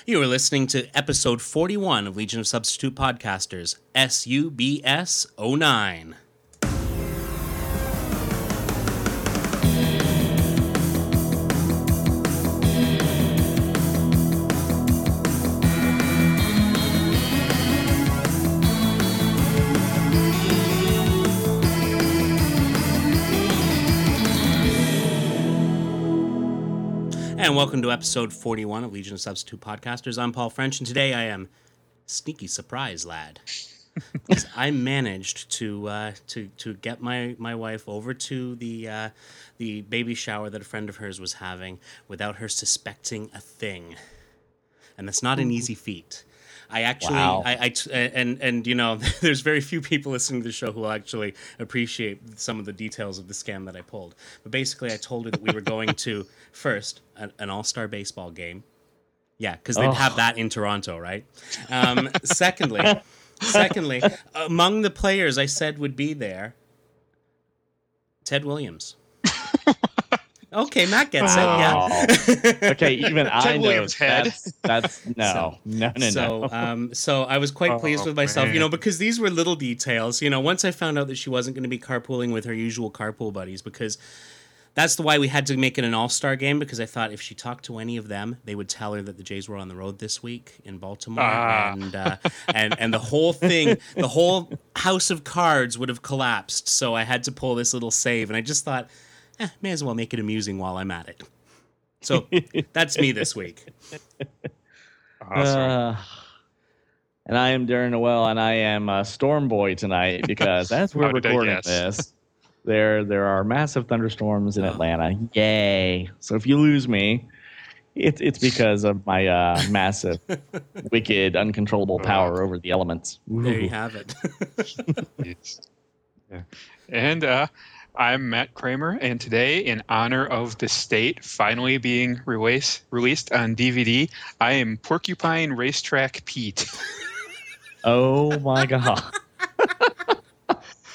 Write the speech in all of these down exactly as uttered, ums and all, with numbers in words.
You are listening to episode forty-one of Legion of Substitute Podcasters, S U B S oh nine. And welcome to episode forty-one of Legion of Substitute Podcasters. I'm Paul French, and today I am sneaky surprise, lad. I managed to uh, to to get my, my wife over to the uh, the baby shower that a friend of hers was having without her suspecting a thing, and that's not an easy feat. I actually, Wow. I, I t- and and you know, there's very few people listening to the show who will actually appreciate some of the details of the scam that I pulled. But basically, I told her that we were going to first an, an all-star baseball game. Yeah, because they'd Oh. have that in Toronto, right? Um, secondly, secondly, among the players I said would be there, Ted Williams. Okay, Matt gets Wow. it. Yeah. Okay, even I know Williams' head. that's that's no, So- no, no, so, no. um, so I was quite Oh, pleased with myself, man. you know, because these were little details. You know, once I found out that she wasn't going to be carpooling with her usual carpool buddies, because that's the why we had to make it an all-star game. Because I thought if she talked to any of them, they would tell her that the Jays were on the road this week in Baltimore, Ah. and uh, and and the whole thing, the whole house of cards would have collapsed. So I had to pull this little save, and I just thought, eh, may as well make it amusing while I'm at it. So that's me this week. Awesome. Uh, and I am Darren Noel, and I am a Storm Boy tonight because as we're How did I recording guess? this, there there are massive thunderstorms in Oh. Atlanta. Yay! So if you lose me, it's it's because of my uh, massive, wicked, uncontrollable power over the elements. There you Ooh. have it. Yes. Yeah. And uh, I'm Matt Kramer, and today, in honor of the state finally being released released on D V D, I am Porcupine Racetrack Pete. Oh my god! Uh,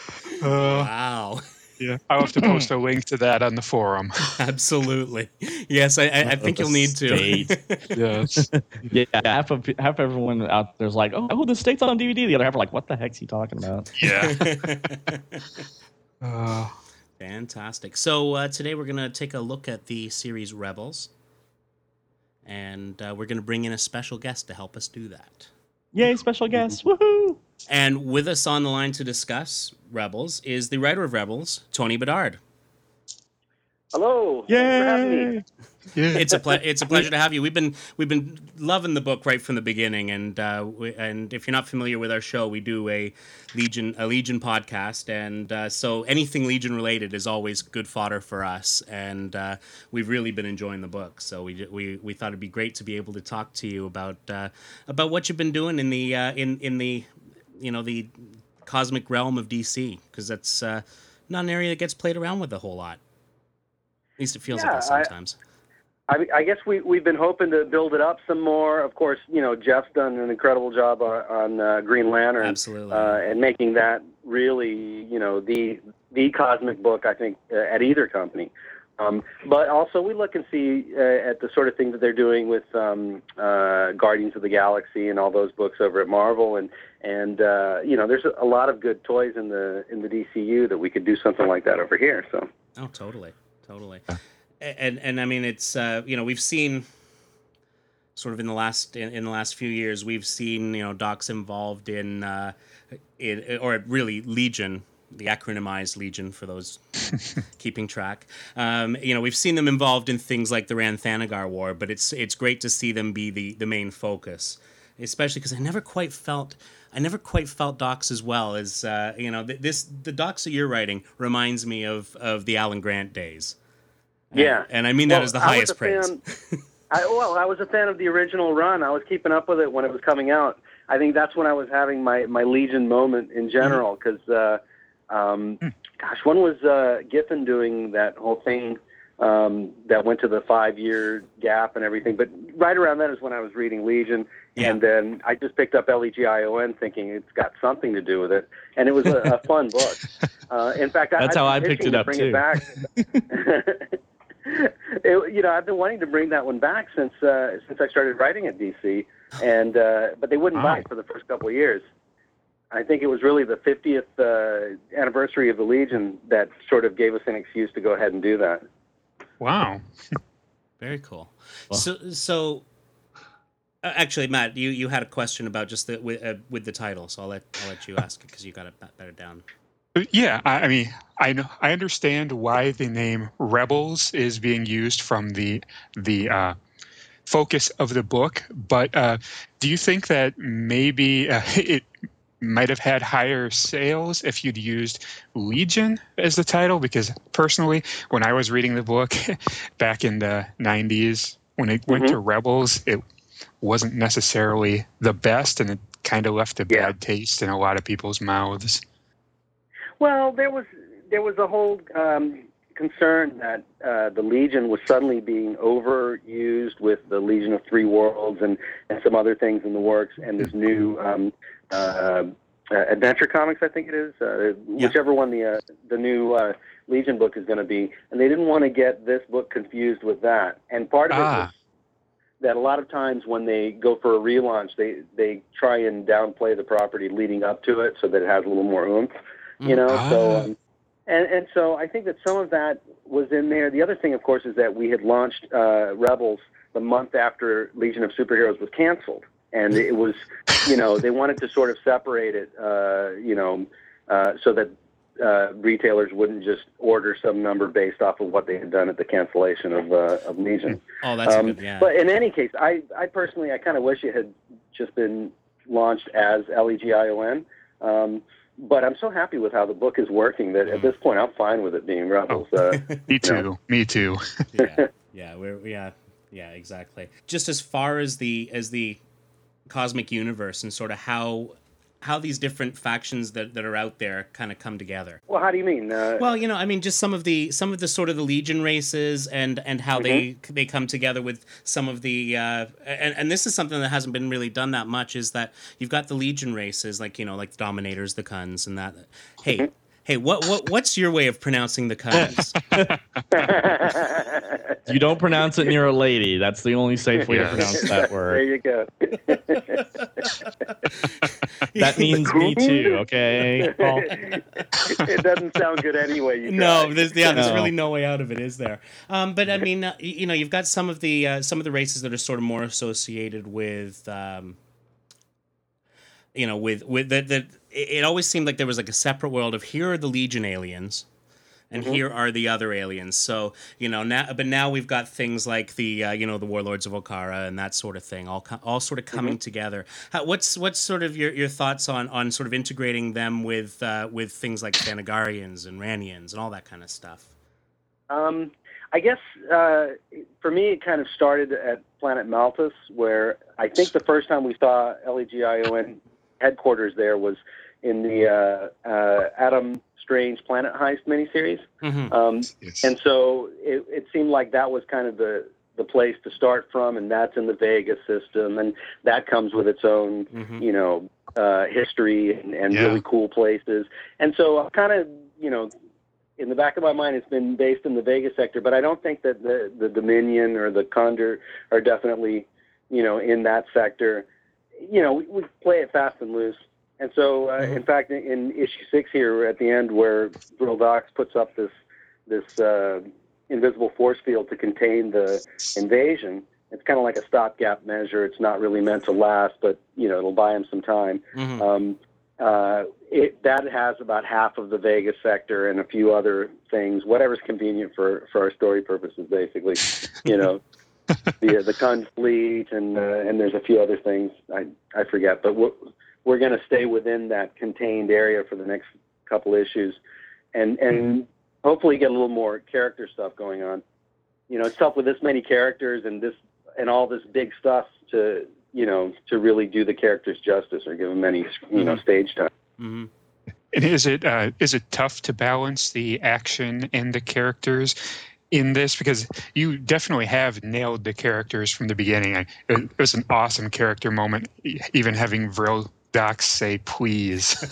Wow. yeah, I'll have to post a link to that on the forum. Absolutely. Yes, I, I, I think you'll need to. State. Yes. Yeah, half of half everyone out there's like, oh, oh, the state's on D V D. The other half are like, what the heck's he talking about? Yeah. Uh, Fantastic. So uh, today we're going to take a look at the series Rebels, and uh, we're going to bring in a special guest to help us do that. Yay, special guest! Woohoo! And with us on the line to discuss Rebels is the writer of Rebels, Tony Bedard. Hello. Thanks for having me. Yay! yeah. It's a ple- it's a pleasure to have you. We've been we've been loving the book right from the beginning, and uh, we, and if you're not familiar with our show, we do a Legion a Legion podcast, and uh, so anything Legion related is always good fodder for us, and uh, we've really been enjoying the book. So we we we thought it'd be great to be able to talk to you about uh, about what you've been doing in the uh, in in the you know the cosmic realm of D C, because that's uh, not an area that gets played around with a whole lot. At least it feels Yeah, like it I- sometimes. I, I guess we, we've been hoping to build it up some more. Of course, you know, Jeff's done an incredible job on, on uh, Green Lantern. Absolutely. Uh, and making that really, you know, the the cosmic book, I think, uh, at either company. Um, but also we look and see uh, at the sort of thing that they're doing with um, uh, Guardians of the Galaxy and all those books over at Marvel. And, and uh, you know, there's a lot of good toys in the in the D C U that we could do something like that over here. So. Oh, totally, totally. And and I mean, it's uh, you know, we've seen sort of in the last in, in the last few years, we've seen you know docs involved in uh, in or really Legion, the acronymized Legion for those keeping track. Um, you know, we've seen them involved in things like the Rann-Thanagar War, but it's it's great to see them be the the main focus, especially because I never quite felt. I never quite felt docs as well as uh, you know th- this. The docs that you're writing reminds me of of the Alan Grant days. Yeah, and I mean that Well, as the I was highest a praise. fan- I, well, I was a fan of the original run. I was keeping up with it when it was coming out. I think that's when I was having my, my Legion moment in general. Because, uh, um, gosh, when was uh, Giffen doing that whole thing um, that went to the five-year gap and everything? But right around then is when I was reading Legion. Yeah. And then I just picked up L E G I O N thinking it's got something to do with it. And it was a, a fun book. Uh, in fact, That's I, how I've I been picked itching it to up, bring too. It back. it, you know, I've been wanting to bring that one back since uh, since I started writing at D C, and uh, but they wouldn't Wow. buy it for the first couple of years. I think it was really the fiftieth uh, anniversary of the Legion that sort of gave us an excuse to go ahead and do that. Wow. Very cool. Well- So, so uh, actually, Matt, you, you had a question about just the with, uh, with the title, so I'll let I'll let you ask it because you got it better down. Yeah, I, I mean, I know, I understand why the name Rebels is being used from the the uh, focus of the book, but uh, do you think that maybe uh, it might have had higher sales if you'd used Legion as the title? Because personally, when I was reading the book back in the nineties, when it went Mhm. to Rebels, it wasn't necessarily the best, and it kind of left a Yeah. bad taste in a lot of people's mouths. Well, there was there was a whole um, concern that uh, the Legion was suddenly being overused with the Legion of Three Worlds and, and some other things in the works, and this new um, uh, uh, Adventure Comics, I think it is, uh, Yeah. whichever one the uh, the new uh, Legion book is going to be, and they didn't want to get this book confused with that. And part of it Ah. was that a lot of times when they go for a relaunch, they they try and downplay the property leading up to it so that it has a little more oomph. You know, so Ah. um, and and so I think that some of that was in there. The other thing, of course, is that we had launched uh, Rebels the month after Legion of Superheroes was canceled, and it was, you know, they wanted to sort of separate it, uh, you know, uh, so that uh, retailers wouldn't just order some number based off of what they had done at the cancellation of uh, of Legion. Oh, that's Um, a good. Yeah. But in any case, I I personally I kind of wish it had just been launched as L E G I O N. Um, But I'm so happy with how the book is working that at this point I'm fine with it being Rebels. Uh, Me too. you know. Me too. yeah, yeah, we're yeah, yeah, exactly. Just as far as the as the cosmic universe and sort of how how these different factions that, that are out there kind of come together. Well, how do you mean? Uh, Well, you know, I mean, just some of the some of the sort of the Legion races and and how they they come together with some of the uh, and and this is something that hasn't been really done that much. Is that you've got the Legion races like you know like the Dominators, the Kuns, and that. Hey, hey, what what what's your way of pronouncing the Kuns? You don't pronounce it near a lady. That's the only safe way Yeah. to pronounce that there word. you go. That means me too, okay? Paul? It doesn't sound good anyway. You No, try. there's yeah, there's No. really no way out of it, is there? Um, but I mean, uh, y- you know, you've got some of the uh, some of the races that are sort of more associated with, um, you know, with with that. That it it always seemed like there was like a separate world of here are the Legion aliens, and here are the other aliens. So you know now, but now we've got things like the uh, you know the Warlords of Okara and that sort of thing, all co- all sort of coming together. How, what's what's sort of your, your thoughts on, on sort of integrating them with uh, with things like Thanagarians and Ranians and all that kind of stuff? Um, I guess uh, for me, it kind of started at Planet Malthus, where I think the first time we saw L E G I O N headquarters there was in the uh, uh, Adam Strange Planet Heist miniseries. Mm-hmm. Um, Yes. and so it, it seemed like that was kind of the, the place to start from, and that's in the Vega system, and that comes with its own, Mm-hmm. you know, uh, history and, and Yeah. really cool places. And so I kind of, you know, in the back of my mind, it's been based in the Vega sector, but I don't think that the, the Dominion or the Condor are definitely, you know, in that sector. You know, we, we play it fast and loose. And so, uh, Mhm. in fact, in, in issue six here at the end, where Vril Dox puts up this this uh, invisible force field to contain the invasion, it's kind of like a stopgap measure. It's not really meant to last, but you know, it'll buy him some time. Mm-hmm. Um, uh, it, that has about half of the Vegas sector and a few other things, whatever's convenient for, for our story purposes, basically. You know, the the Kun fleet and uh, and there's a few other things I I forget, but we're we're going to stay within that contained area for the next couple issues, and and hopefully get a little more character stuff going on. You know, it's tough with this many characters and this and all this big stuff to you know to really do the characters justice or give them any you know stage time. Mm-hmm. And is it uh, is it tough to balance the action and the characters in this? Because you definitely have nailed the characters from the beginning. I, it was an awesome character moment, e- even having Vril Dox say "please."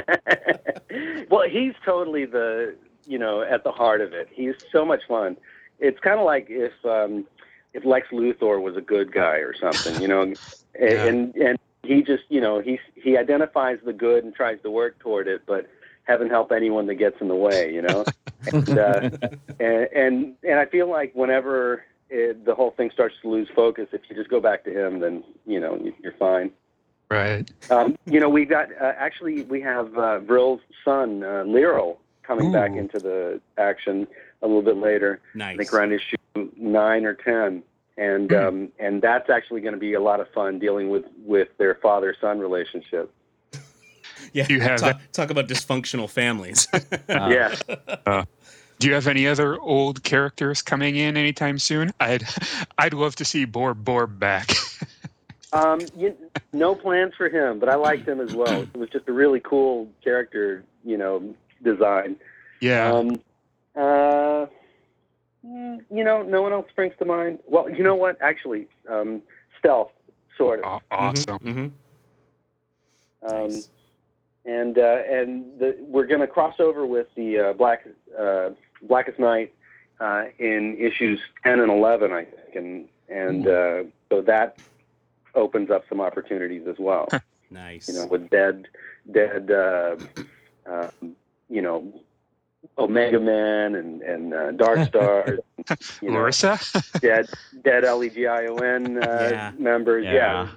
Well, he's totally the you know at the heart of it. He's so much fun. it's kind of like if um, if Lex Luthor was a good guy or something, you know, and, Yeah. and and he just, you know, he he identifies the good and tries to work toward it, but heaven help anyone that gets in the way, you know. and, uh, and and and I feel like whenever it, the whole thing starts to lose focus, if you just go back to him, then you know you- you're fine. Right. Um, you know, we got uh, actually we have uh, Vrill's son, uh, Lero, coming back Ooh. into the action a little bit later. Nice. I think around issue nine or ten, and Hmm. um, and that's actually going to be a lot of fun dealing with with their father-son relationship. Yeah. You have talk, talk about dysfunctional families. Uh, Yeah. Do you have any other old characters coming in anytime soon? I'd I'd love to see Borb Borb back. Um, you, no plans for him, but I liked him as well. It was just a really cool character, you know, design. Yeah. Um, uh, mm, you know, no one else springs to mind. Well, you know what? Actually, um, Stealth, sort of. Aw- awesome. hmm Um, Nice. and uh, and the, we're going to cross over with the uh, Black uh, Blackest Night uh, in issues ten and eleven, I think, and and uh, so that opens up some opportunities as well. Nice. You know, with dead, dead, uh, um, you know, Omega Man and and uh, Dark Stars, you know, Larissa? dead, dead L E G I O N uh, Yeah. members. Yeah. Yeah.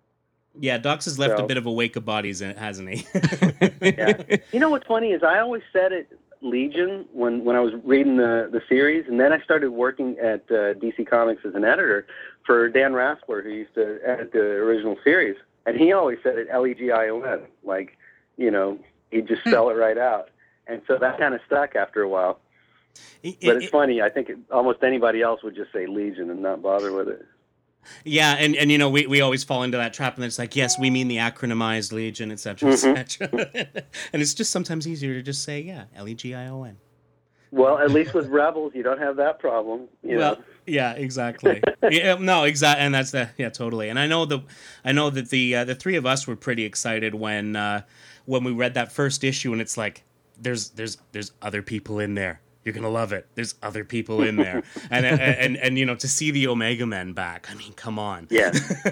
Yeah, Docs has left So- a bit of a wake of bodies, in it, hasn't he? Yeah. You know what's funny is I always said it Legion when, when I was reading the, the series, and then I started working at uh, D C Comics as an editor for Dan Raspler, who used to edit the original series, and he always said it L E G I O N, like, you know, he'd just spell it right out. And so that kind of stuck after a while. It- But it- it's funny, I think it, almost anybody else would just say Legion and not bother with it. Yeah, and, and you know, we, we always fall into that trap, and it's like, yes, we mean the acronymized Legion, et cetera, et Mhm. cetera. And it's just sometimes easier to just say, yeah, L E G I O N. Well, at least with Rebels, you don't have that problem. You Well, know? yeah, exactly. yeah, no, exactly, and that's the yeah, totally. And I know the, I know that the uh, the three of us were pretty excited when uh, when we read that first issue, and it's like, there's there's there's other people in there. You're gonna love it. There's other people in there, and, and and and you know, to see the Omega Men back. I mean, come on. Yeah.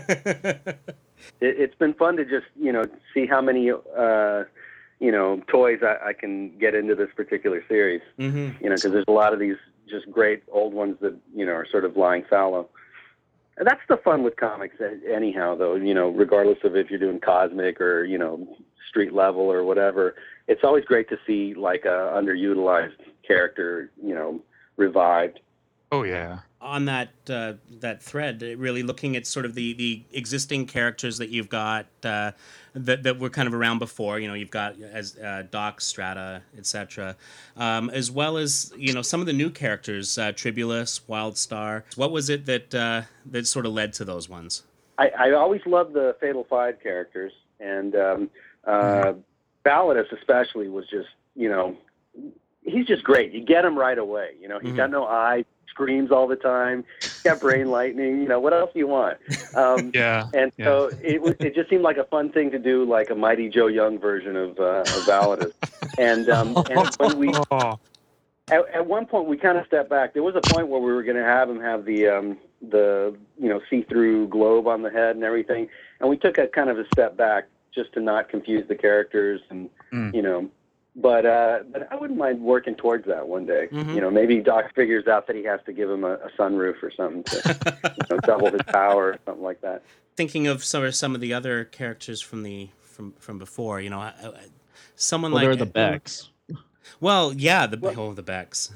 it, it's been fun to just, you know, see how many, uh, you know, toys I, I can get into this particular series. hmm You know, because there's a lot of these just great old ones that, you know, are sort of lying fallow. And that's the fun with comics, a- anyhow, though, you know, regardless of if you're doing cosmic or, you know, street level or whatever. It's always great to see, like, a underutilized character, you know, revived. Oh, yeah. On that uh, that thread, uh, really looking at sort of the, the existing characters that you've got uh, that that were kind of around before. You know, you've got as uh, Doc, Strata, et cetera, um, as well as you know some of the new characters, uh, Tribulus, Wildstar. What was it that uh, that sort of led to those ones? I, I always loved the Fatal Five characters, and um, uh, Validus especially was just, you know, he's just great. You get him right away. You know, he's Mhm. got no eye, screams all the time, he's got brain lightning. You know, what else do you want? Um, Yeah. and Yeah. so it was, it just seemed like a fun thing to do, like a Mighty Joe Young version of, uh, of Validus. And um, and when we Oh, at, at one point we kind of stepped back. There was a point where we were going to have him have the um, the you know see-through globe on the head and everything, and we took a kind of a step back just to not confuse the characters and Mm. you know. But uh, but I wouldn't mind working towards that one day. Mhm. You know, maybe Doc figures out that he has to give him a, a sunroof or something to you know, double his power or something like that. Thinking of some of some of the other characters from the from from before, you know, I, I, someone Well, like they're the Becks, Well, yeah, the Well- oh the Becks.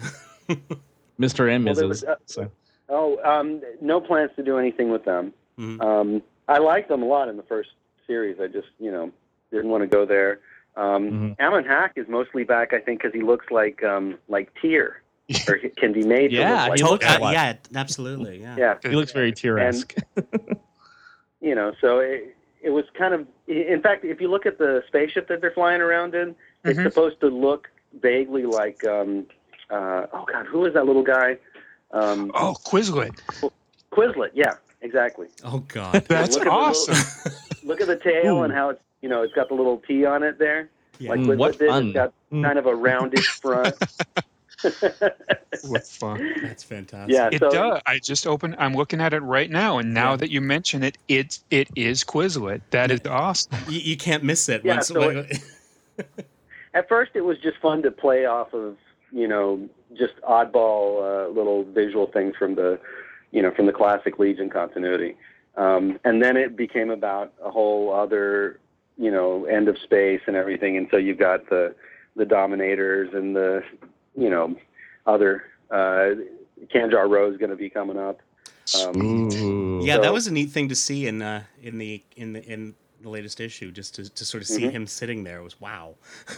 Mister and Well, there Missus was, uh, So Oh, um, no plans to do anything with them. Mhm. Um, I liked them a lot in the first series. I just, you know, didn't want to go there. Um, Mhm. Ammon Hack is mostly back, I think, because he looks like um, like Tyr, or he can be made Yeah, to look like. he To- looks uh, like- yeah, absolutely, yeah. Yeah, he looks very Tyr-esque. you know, so it, it was kind of. In fact, if you look at the spaceship that they're flying around in, it's Mhm. supposed to look vaguely like. Um, uh, oh God, who is that little guy? Um, oh, Quizlet. Quizlet. Yeah, exactly. Oh God. That's Look at the little- awesome. Look at the tail Ooh. and how it's, you know, it's got the little T on it there. Yeah. Like Mm, Quizlet what did. fun. It's got Mm. kind of a roundish front. What fun. That's fantastic. Yeah, It so does. I just opened. I'm looking at it right now, and now Yeah. that you mention it, it it is Quizlet. That is awesome. You, you can't miss it. Yeah, once, so like- at first it was just fun to play off of, you know, just oddball uh, little visual things from the, you know, from the classic Legion continuity. Um, and then it became about a whole other, you know, end of space and everything. And so you've got the, the Dominators and the, you know, other, uh, Kanjar Row is going to be coming up. Um, Ooh. yeah, So- that was a neat thing to see in uh, in the in the in the latest issue. Just to, to sort of see Mhm. him sitting there was wow.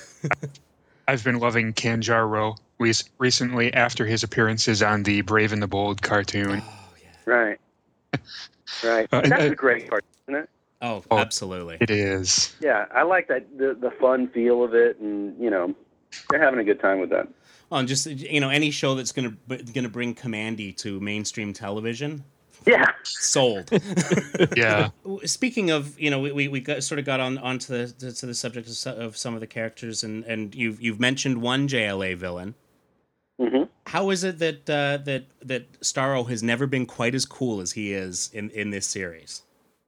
I've been loving Kanjaro re- recently after his appearances on the Brave and the Bold cartoon. Oh yeah. Right. Right. Uh, and, That's uh, a great part, isn't it? Oh, Oh. absolutely. It is. Yeah, I like that, the, the fun feel of it, and, you know, they're having a good time with that. Well, and just you know, any show that's gonna gonna bring Commandy to mainstream television, Yeah. sold. Yeah. Speaking of, you know, we, we, we got, sort of got on onto the to the subject of, so- of some of the characters, and, and you've you've mentioned one J L A villain. hmm How is it that uh, that that Starro has never been quite as cool as he is in, in this series?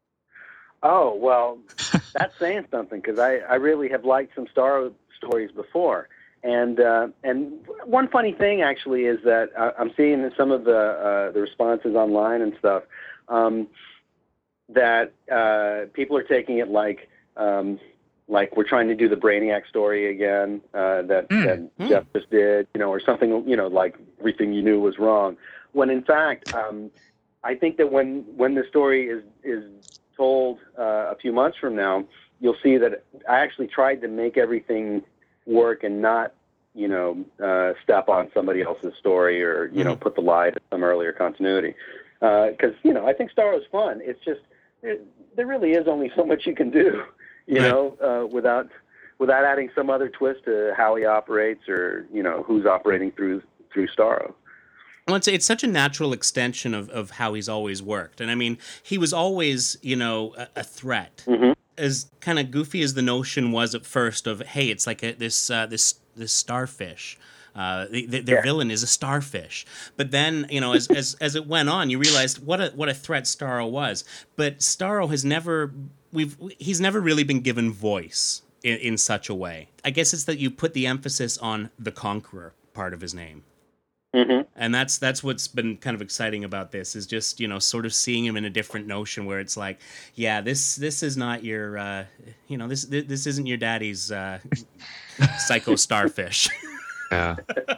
Oh, well, that's saying something, because I, I really have liked some Star stories before. And uh, and one funny thing, actually, is that I, I'm seeing in some of the uh, the responses online and stuff um, that uh, people are taking it like um, like we're trying to do the Brainiac story again uh, that, Mm. that Mm. Jeff just did, you know, or something, you know, like everything you knew was wrong. When in fact, um, I think that when when the story is is told uh, a few months from now, you'll see that I actually tried to make everything work and not, you know, uh, step on somebody else's story or, you know, Mhm. put the lie to some earlier continuity. Because, you know, I think Star Wars is fun. It's just, there, there really is only so much you can do, you Right. know, uh, without without adding some other twist to how he operates or, you know, who's operating through through Starro. Well, it's, it's such a natural extension of, of how he's always worked. And I mean, he was always, you know, a, a threat. Mm-hmm. As kind of goofy as the notion was at first of, hey, it's like a, this uh, this this starfish. Uh, the, the, their Yeah. villain is a starfish. But then, you know, as, as as it went on, you realized what a what a threat Starro was. But Starro has never we've he's never really been given voice in, in such a way. I guess it's that you put the emphasis on the conqueror part of his name. Mm-hmm. And that's that's what's been kind of exciting about this is just, you know, sort of seeing him in a different notion where it's like, yeah, this this is not your uh, you know, this this isn't your daddy's uh, psycho starfish. Yeah.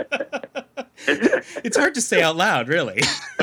It's hard to say out loud, really.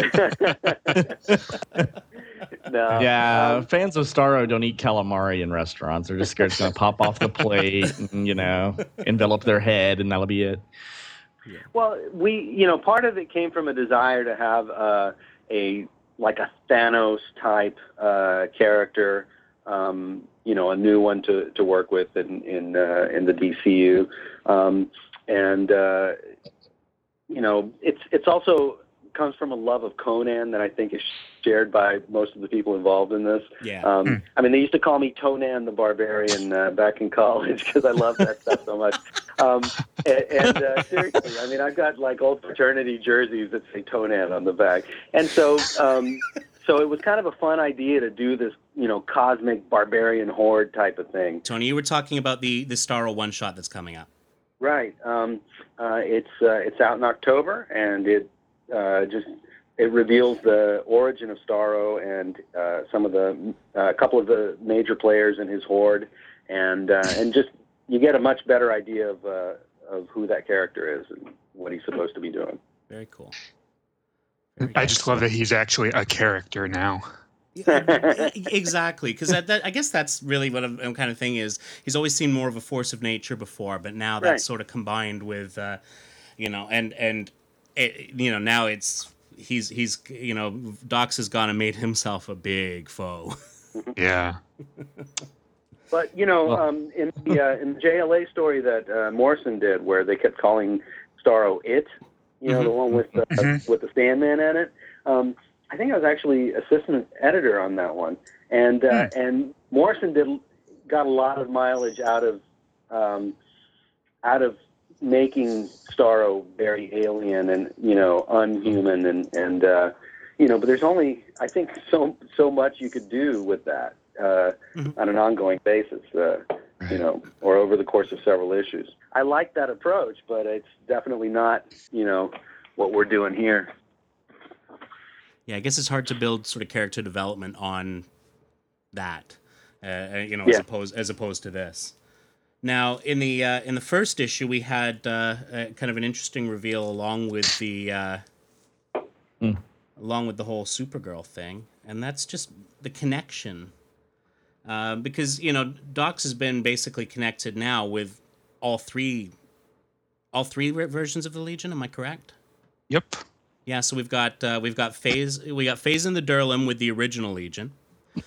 No. Yeah, Um, fans of Starro don't eat calamari in restaurants. They're just scared it's going to pop off the plate and, you know, envelop their head, and that'll be it. Well, we, you know, part of it came from a desire to have uh, a like a Thanos type uh, character, um, you know, a new one to, to work with in in, uh, in the D C U, um, and uh, you know, it's it's also comes from a love of Conan that I think is shared by most of the people involved in this. Yeah. Um, Hmm. I mean, they used to call me Tonan the Barbarian uh, back in college because I love that stuff so much. Um, and and uh, seriously, I mean, I've got like old fraternity jerseys that say Tonan on the back, and so um, so it was kind of a fun idea to do this, you know, cosmic barbarian horde type of thing. Tony, you were talking about the the Starro one shot that's coming up. Right. Um, uh, it's uh, it's out in October, and it uh, just it reveals the origin of Starro and uh, some of the a uh, couple of the major players in his horde, and uh, and just you get a much better idea of uh, of who that character is and what he's supposed to be doing. Very cool. Very I cool. just love that he's actually a character now. Yeah, exactly, because that, that, I guess that's really what I'm, I'm kind of thing is. He's always seemed more of a force of nature before, but now that's Right. sort of combined with, uh, you know, and and it, you know now it's he's he's you know Dox has gone and made himself a big foe. Yeah. But you know, Well- um, in the uh, in the J L A story that uh, Morrison did, where they kept calling Starro it, you know, Mhm. the one with the Mhm. with the Sandman in it. Um, I think I was actually assistant editor on that one, and uh, and Morrison did got a lot of mileage out of um, out of making Starro very alien and, you know, unhuman and, and uh, you know, but there's only, I think, so so much you could do with that uh, mm-hmm. on an ongoing basis, uh, right. you know, or over the course of several issues. I like that approach, but it's definitely not, you know, what we're doing here. Yeah, I guess it's hard to build sort of character development on that, uh, you know, yeah. as opposed as opposed to this. Now, in the uh, in the first issue, we had uh, a, kind of an interesting reveal along with the uh, mm. along with the whole Supergirl thing, and that's just the connection. Uh, because you know, Dox has been basically connected now with all three, all three versions of the Legion. Am I correct? Yep. Yeah. So we've got uh, we've got Phase we got Phase in the Durlam with the original Legion.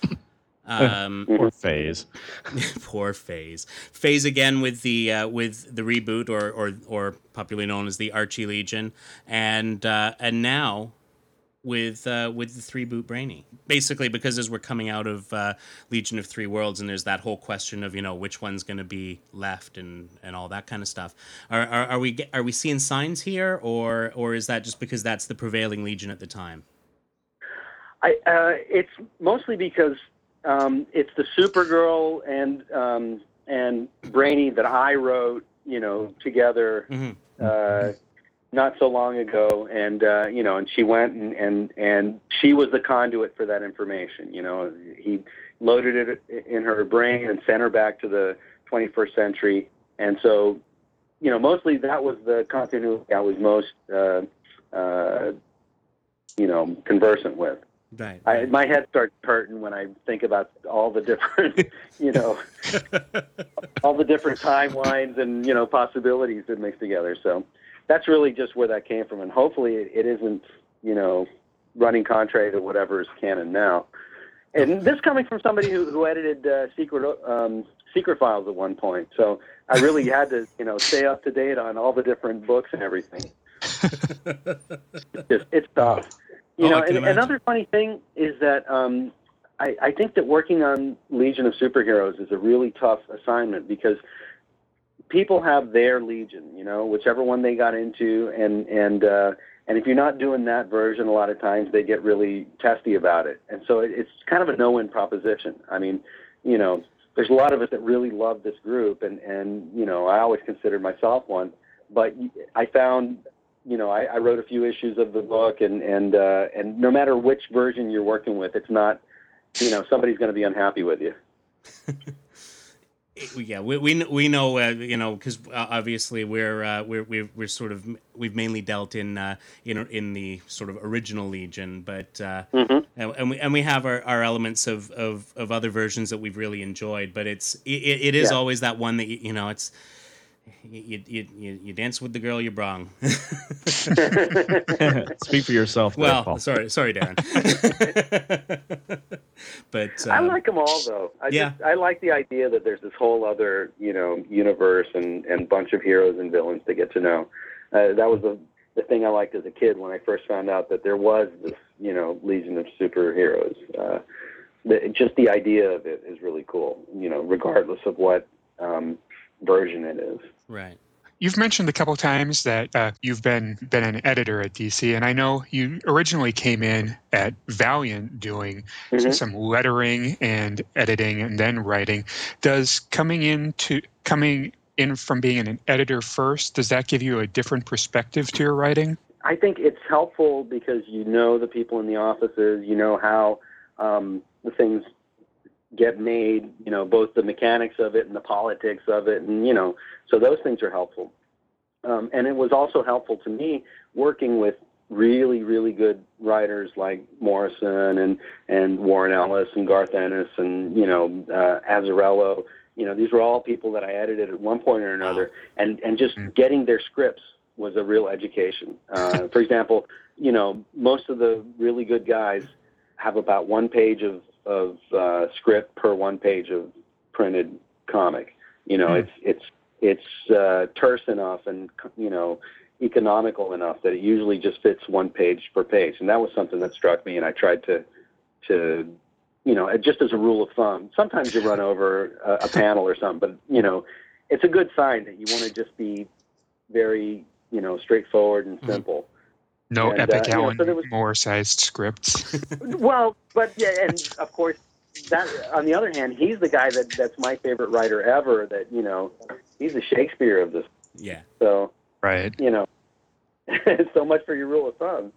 Um, poor Phase. poor Phase. Phase again with the uh, with the reboot, or, or or popularly known as the Archie Legion, and uh, and now with uh, with the three boot Brainy. Basically, because as we're coming out of uh, Legion of Three Worlds, and there's that whole question of you know which one's going to be left and, and all that kind of stuff. Are, are are we are we seeing signs here, or or is that just because that's the prevailing Legion at the time? I uh, it's mostly because. Um, it's the Supergirl and um, and Brainy that I wrote, you know, together mm-hmm. uh, not so long ago, and uh, you know, and she went and, and and she was the conduit for that information. You know, he loaded it in her brain and sent her back to the twenty-first century, and so, you know, mostly that was the continuity I was most, uh, uh, you know, conversant with. Right, I, right. My head starts hurting when I think about all the different, you know, all the different timelines and, you know, possibilities that mix together. So that's really just where that came from. And hopefully it isn't, you know, running contrary to whatever is canon now. And this coming from somebody who, who edited uh, Secret um, Secret Files at one point. So I really had to, you know, stay up to date on all the different books and everything. it's, it's tough. You oh, know, and another funny thing is that um, I, I think that working on Legion of Superheroes is a really tough assignment because people have their Legion, you know, whichever one they got into, and and uh, and if you're not doing that version, a lot of times they get really testy about it, and so it, it's kind of a no-win proposition. I mean, you know, there's a lot of us that really love this group, and and you know, I always considered myself one, but I found. You know, I, I wrote a few issues of the book, and and uh, and no matter which version you're working with, it's not, you know, somebody's going to be unhappy with you. yeah, we we we know, uh, you know, because obviously we're uh, we're we're we're sort of we've mainly dealt in uh, in in the sort of original Legion, but uh, mm-hmm. and we and we have our, our elements of, of, of other versions that we've really enjoyed, but it's it, it is yeah. always that one that you know it's. You, you you you dance with the girl you brung. Speak for yourself, there, well, Paul. sorry, sorry, Darren. but um, I like them all, though. I yeah, just, I like the idea that there's this whole other, you know, universe and and bunch of heroes and villains to get to know. Uh, that was the the thing I liked as a kid when I first found out that there was this, you know, Legion of Superheroes. Uh, the, just the idea of it is really cool. You know, regardless of what. Um, version it is. Right. You've mentioned a couple times that uh, you've been been an editor at D C, and I know you originally came in at Valiant doing mm-hmm. some lettering and editing and then writing. Does coming in to coming in from being an editor first, does that give you a different perspective to your writing? I think it's helpful because you know the people in the offices, you know how um, the things get made, you know, both the mechanics of it and the politics of it. And, you know, so those things are helpful. Um, and it was also helpful to me working with really, really good writers like Morrison and, and Warren Ellis and Garth Ennis and, you know, uh, Azzarello. You know, these were all people that I edited at one point or another. And, and just getting their scripts was a real education. Uh, for example, you know, most of the really good guys have about one page of of uh, script per one page of printed comic. You know, mm. it's it's it's uh, terse enough and, you know, economical enough that it usually just fits one page per page. And that was something that struck me, and I tried to, to you know, just as a rule of thumb. Sometimes you run over a, a panel or something, but, you know, it's a good sign that you want to just be very, you know, straightforward and simple. No and, Epic uh, you know, Allen so there was- Moore-sized scripts. Well, but yeah, and of course, that on the other hand, he's the guy that that's my favorite writer ever. That, you know, he's the Shakespeare of this. Yeah. So, Right. you know, so much for your rule of thumb.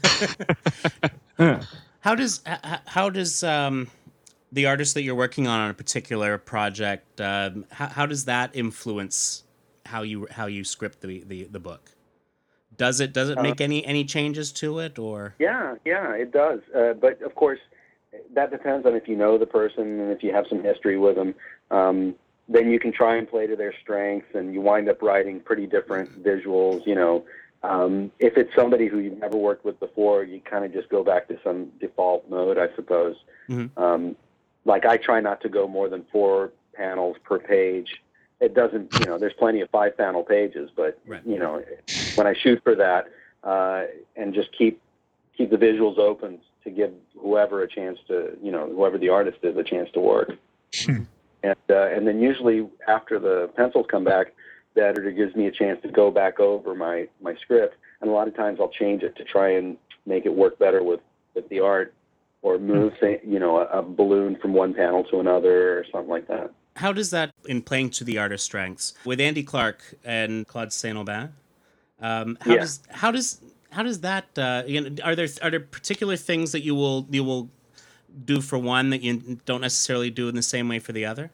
How does h- how does um, the artist that you're working on on a particular project, um, how, how does that influence how you how you script the, the, the book? Does it does it make uh, any any changes to it, or? Yeah, yeah, it does. Uh, but of course, that depends on if you know the person and if you have some history with them. Um, then you can try and play to their strengths, and you wind up writing pretty different visuals. You know, um, if it's somebody who you've never worked with before, you kind of just go back to some default mode, I suppose. Mm-hmm. Um, like I try not to go more than four panels per page. It doesn't, you know, there's plenty of five panel pages, but right. you know, when I shoot for that, uh, and just keep keep the visuals open to give whoever a chance to, you know, whoever the artist is, a chance to work. and uh, and then usually after the pencils come back, the editor gives me a chance to go back over my, my script, and a lot of times I'll change it to try and make it work better with, with the art, or move, say, you know, a, a balloon from one panel to another or something like that. How does that, in playing to the artist's strengths, with Andy Clark and Claude Saint-Aubin, um, how yeah. does how does how does that? Uh, you know, are there are there particular things that you will you will do for one that you don't necessarily do in the same way for the other?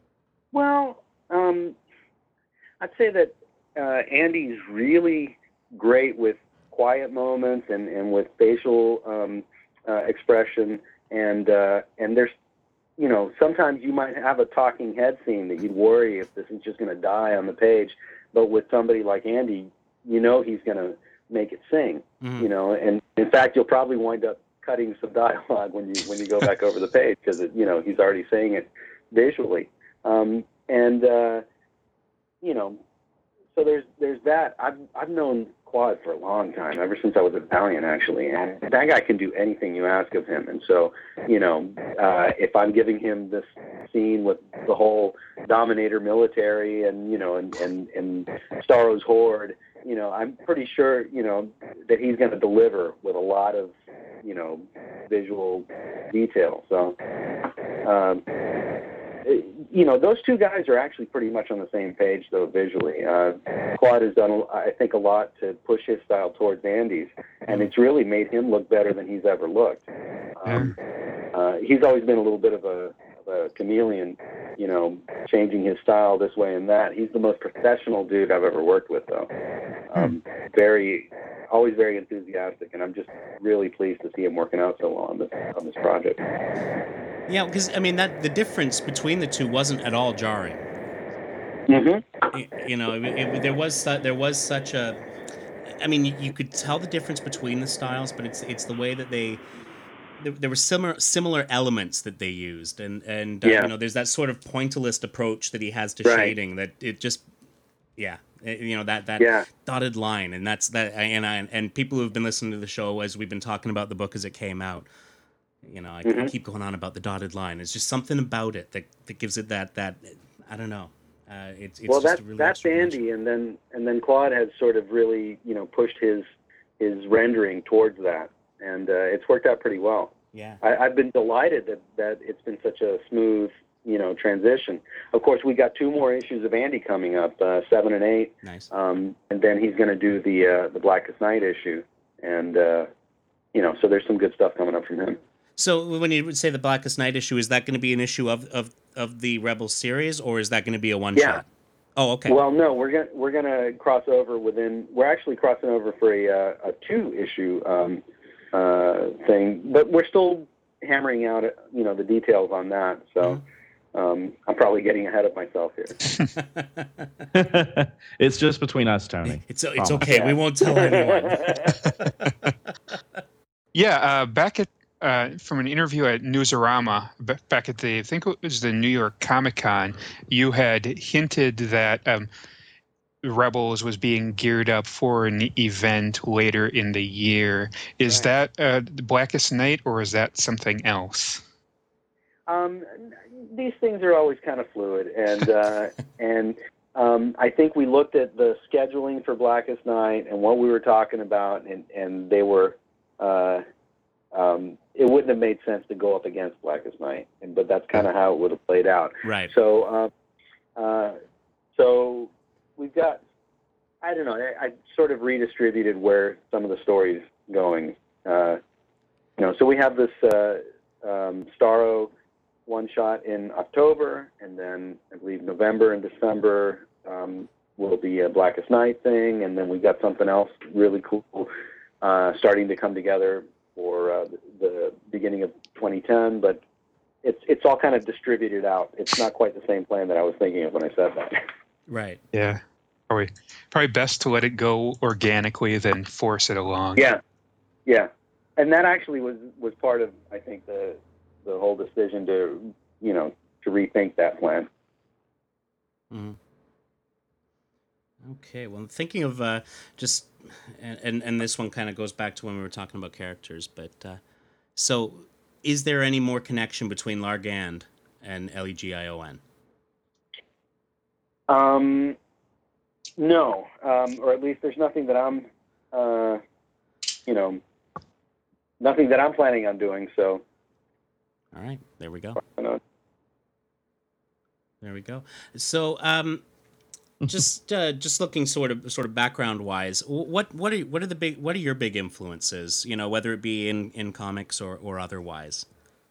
Well, um, I'd say that uh, Andy's really great with quiet moments and, and with facial um, uh, expression, and uh, and there's. You know, sometimes you might have a talking head scene that you'd worry if this is just going to die on the page. But with somebody like Andy, you know he's going to make it sing. Mm-hmm. You know, and in fact, you'll probably wind up cutting some dialogue when you when you go back over the page because you know he's already saying it visually. Um, and uh, you know, so there's there's that. I've I've known Claude for a long time, ever since I was Italian, actually, and that guy can do anything you ask of him. And so, you know, uh, if I'm giving him this scene with the whole Dominator military and, you know, and, and, and Starro's Horde, you know, I'm pretty sure, you know, that he's going to deliver with a lot of, you know, visual detail. So, um, you know, those two guys are actually pretty much on the same page, though, visually. Uh, Claude has done, I think, a lot to push his style towards Andy's, and it's really made him look better than he's ever looked. Um, uh, he's always been a little bit of a, of a chameleon, you know, changing his style this way and that. He's the most professional dude I've ever worked with, though. Um, very, always very enthusiastic, and I'm just really pleased to see him working out so well on this on this project. Yeah, because I mean that the difference between the two wasn't at all jarring. Mm-hmm. You, you know, it, it, there was su- there was such a. I mean, you, you could tell the difference between the styles, but it's it's the way that they. There, there were similar similar elements that they used, and and uh, yeah. you know, there's that sort of pointillist approach that he has to right. shading that it just, yeah, it, you know that that yeah. dotted line, and that's that, and I, and people who've been listening to the show as we've been talking about the book as it came out. You know, I, mm-hmm. I keep going on about the dotted line. It's just something about it that, that gives it that that I don't know. Uh, it's, it's well, just that's really that's Andy, and then and then Claude has sort of really you know pushed his his rendering towards that, and uh, it's worked out pretty well. Yeah, I, I've been delighted that, that it's been such a smooth you know transition. Of course, we got two more issues of Andy coming up, uh, seven and eight. Nice. Um, and then he's going to do the uh, the Blackest Night issue, and uh, you know so there's some good stuff coming up from him. So when you would say the Blackest Night issue, is that going to be an issue of, of, of the Rebel series, or is that going to be a one yeah. shot? Oh, okay. Well, no, we're gonna we're gonna cross over within. We're actually crossing over for a uh, a two issue um, uh, thing, but we're still hammering out you know the details on that. So mm-hmm. um, I'm probably getting ahead of myself here. It's just between us, Tony. It's it's Promise. Okay. Yeah. We won't tell anyone. yeah, uh, back at. Uh, from an interview at Newsarama b- back at the, I think it was the New York Comic Con, you had hinted that um, Rebels was being geared up for an event later in the year. Is right. that uh, the Blackest Night, or is that something else? Um, these things are always kind of fluid, and uh, and um, I think we looked at the scheduling for Blackest Night and what we were talking about, and, and they were, uh, um, it wouldn't have made sense to go up against Blackest Night, and, but that's kind of how it would have played out. Right. So, um, uh, so we've got, I don't know, I, I sort of redistributed where some of the stories going. Uh, you know, so we have this uh, um, Starro one shot in October, and then I believe November and December um, will be a Blackest Night thing, and then we got something else really cool uh, starting to come together for uh, the beginning of twenty ten. But it's it's all kind of distributed out. It's not quite the same plan that I was thinking of when I said that. Right. Yeah. Probably, probably best to let it go organically than force it along. Yeah, yeah, and that actually was, was part of, I think, the the whole decision to, you know, to rethink that plan. Mm-hmm. Okay, well, thinking of uh, just, and, and and this one kind of goes back to when we were talking about characters, but uh, so is there any more connection between Largand and L E G I O N? Um. No, um, or at least there's nothing that I'm, uh, you know, nothing that I'm planning on doing. So, all right, there we go. You know. There we go. So, um, just uh, just looking sort of sort of background wise, what what are what are the big what are your big influences? You know, whether it be in, in comics or, or otherwise.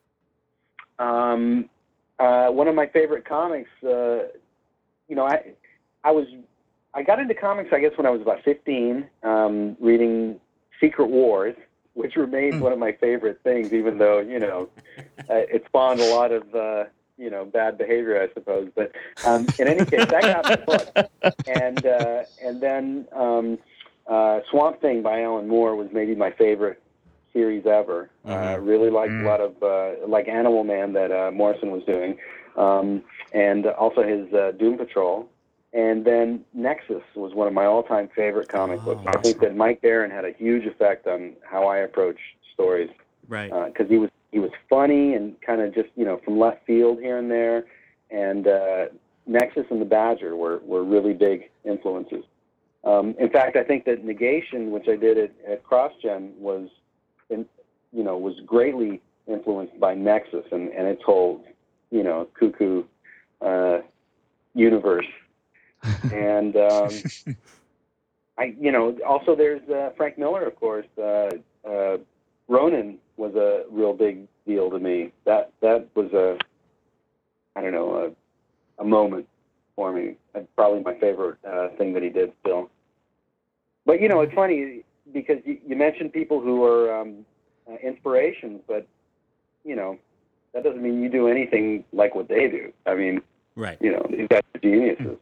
Um, uh, one of my favorite comics. Uh, you know, I I was. I got into comics, I guess, when I was about fifteen, um, reading Secret Wars, which remains mm. one of my favorite things, even though, you know, uh, it spawned a lot of, uh, you know, bad behavior, I suppose. But um, in any case, that got the book. And, uh, and then um, uh, Swamp Thing by Alan Moore was maybe my favorite series ever. I mm-hmm. uh, really liked mm. a lot of, uh, like Animal Man that uh, Morrison was doing, um, and also his uh, Doom Patrol. And then Nexus was one of my all-time favorite comic books. Oh, I think that Mike Baron had a huge effect on how I approach stories. Right. Because uh, he was he was funny and kind of just, you know, from left field here and there. And uh, Nexus and the Badger were, were really big influences. Um, in fact, I think that Negation, which I did at, at CrossGen, was, in, you know, was greatly influenced by Nexus and, and its whole, you know, cuckoo uh, universe. And um, I, you know, also there's uh, Frank Miller, of course. Uh, uh, Ronin was a real big deal to me. That that was a, I don't know, a, a moment for me. That's probably my favorite uh, thing that he did still. But you know, it's funny because you, you mentioned people who are um, uh, inspirations, but you know, that doesn't mean you do anything like what they do. I mean, right? You know, these guys are geniuses.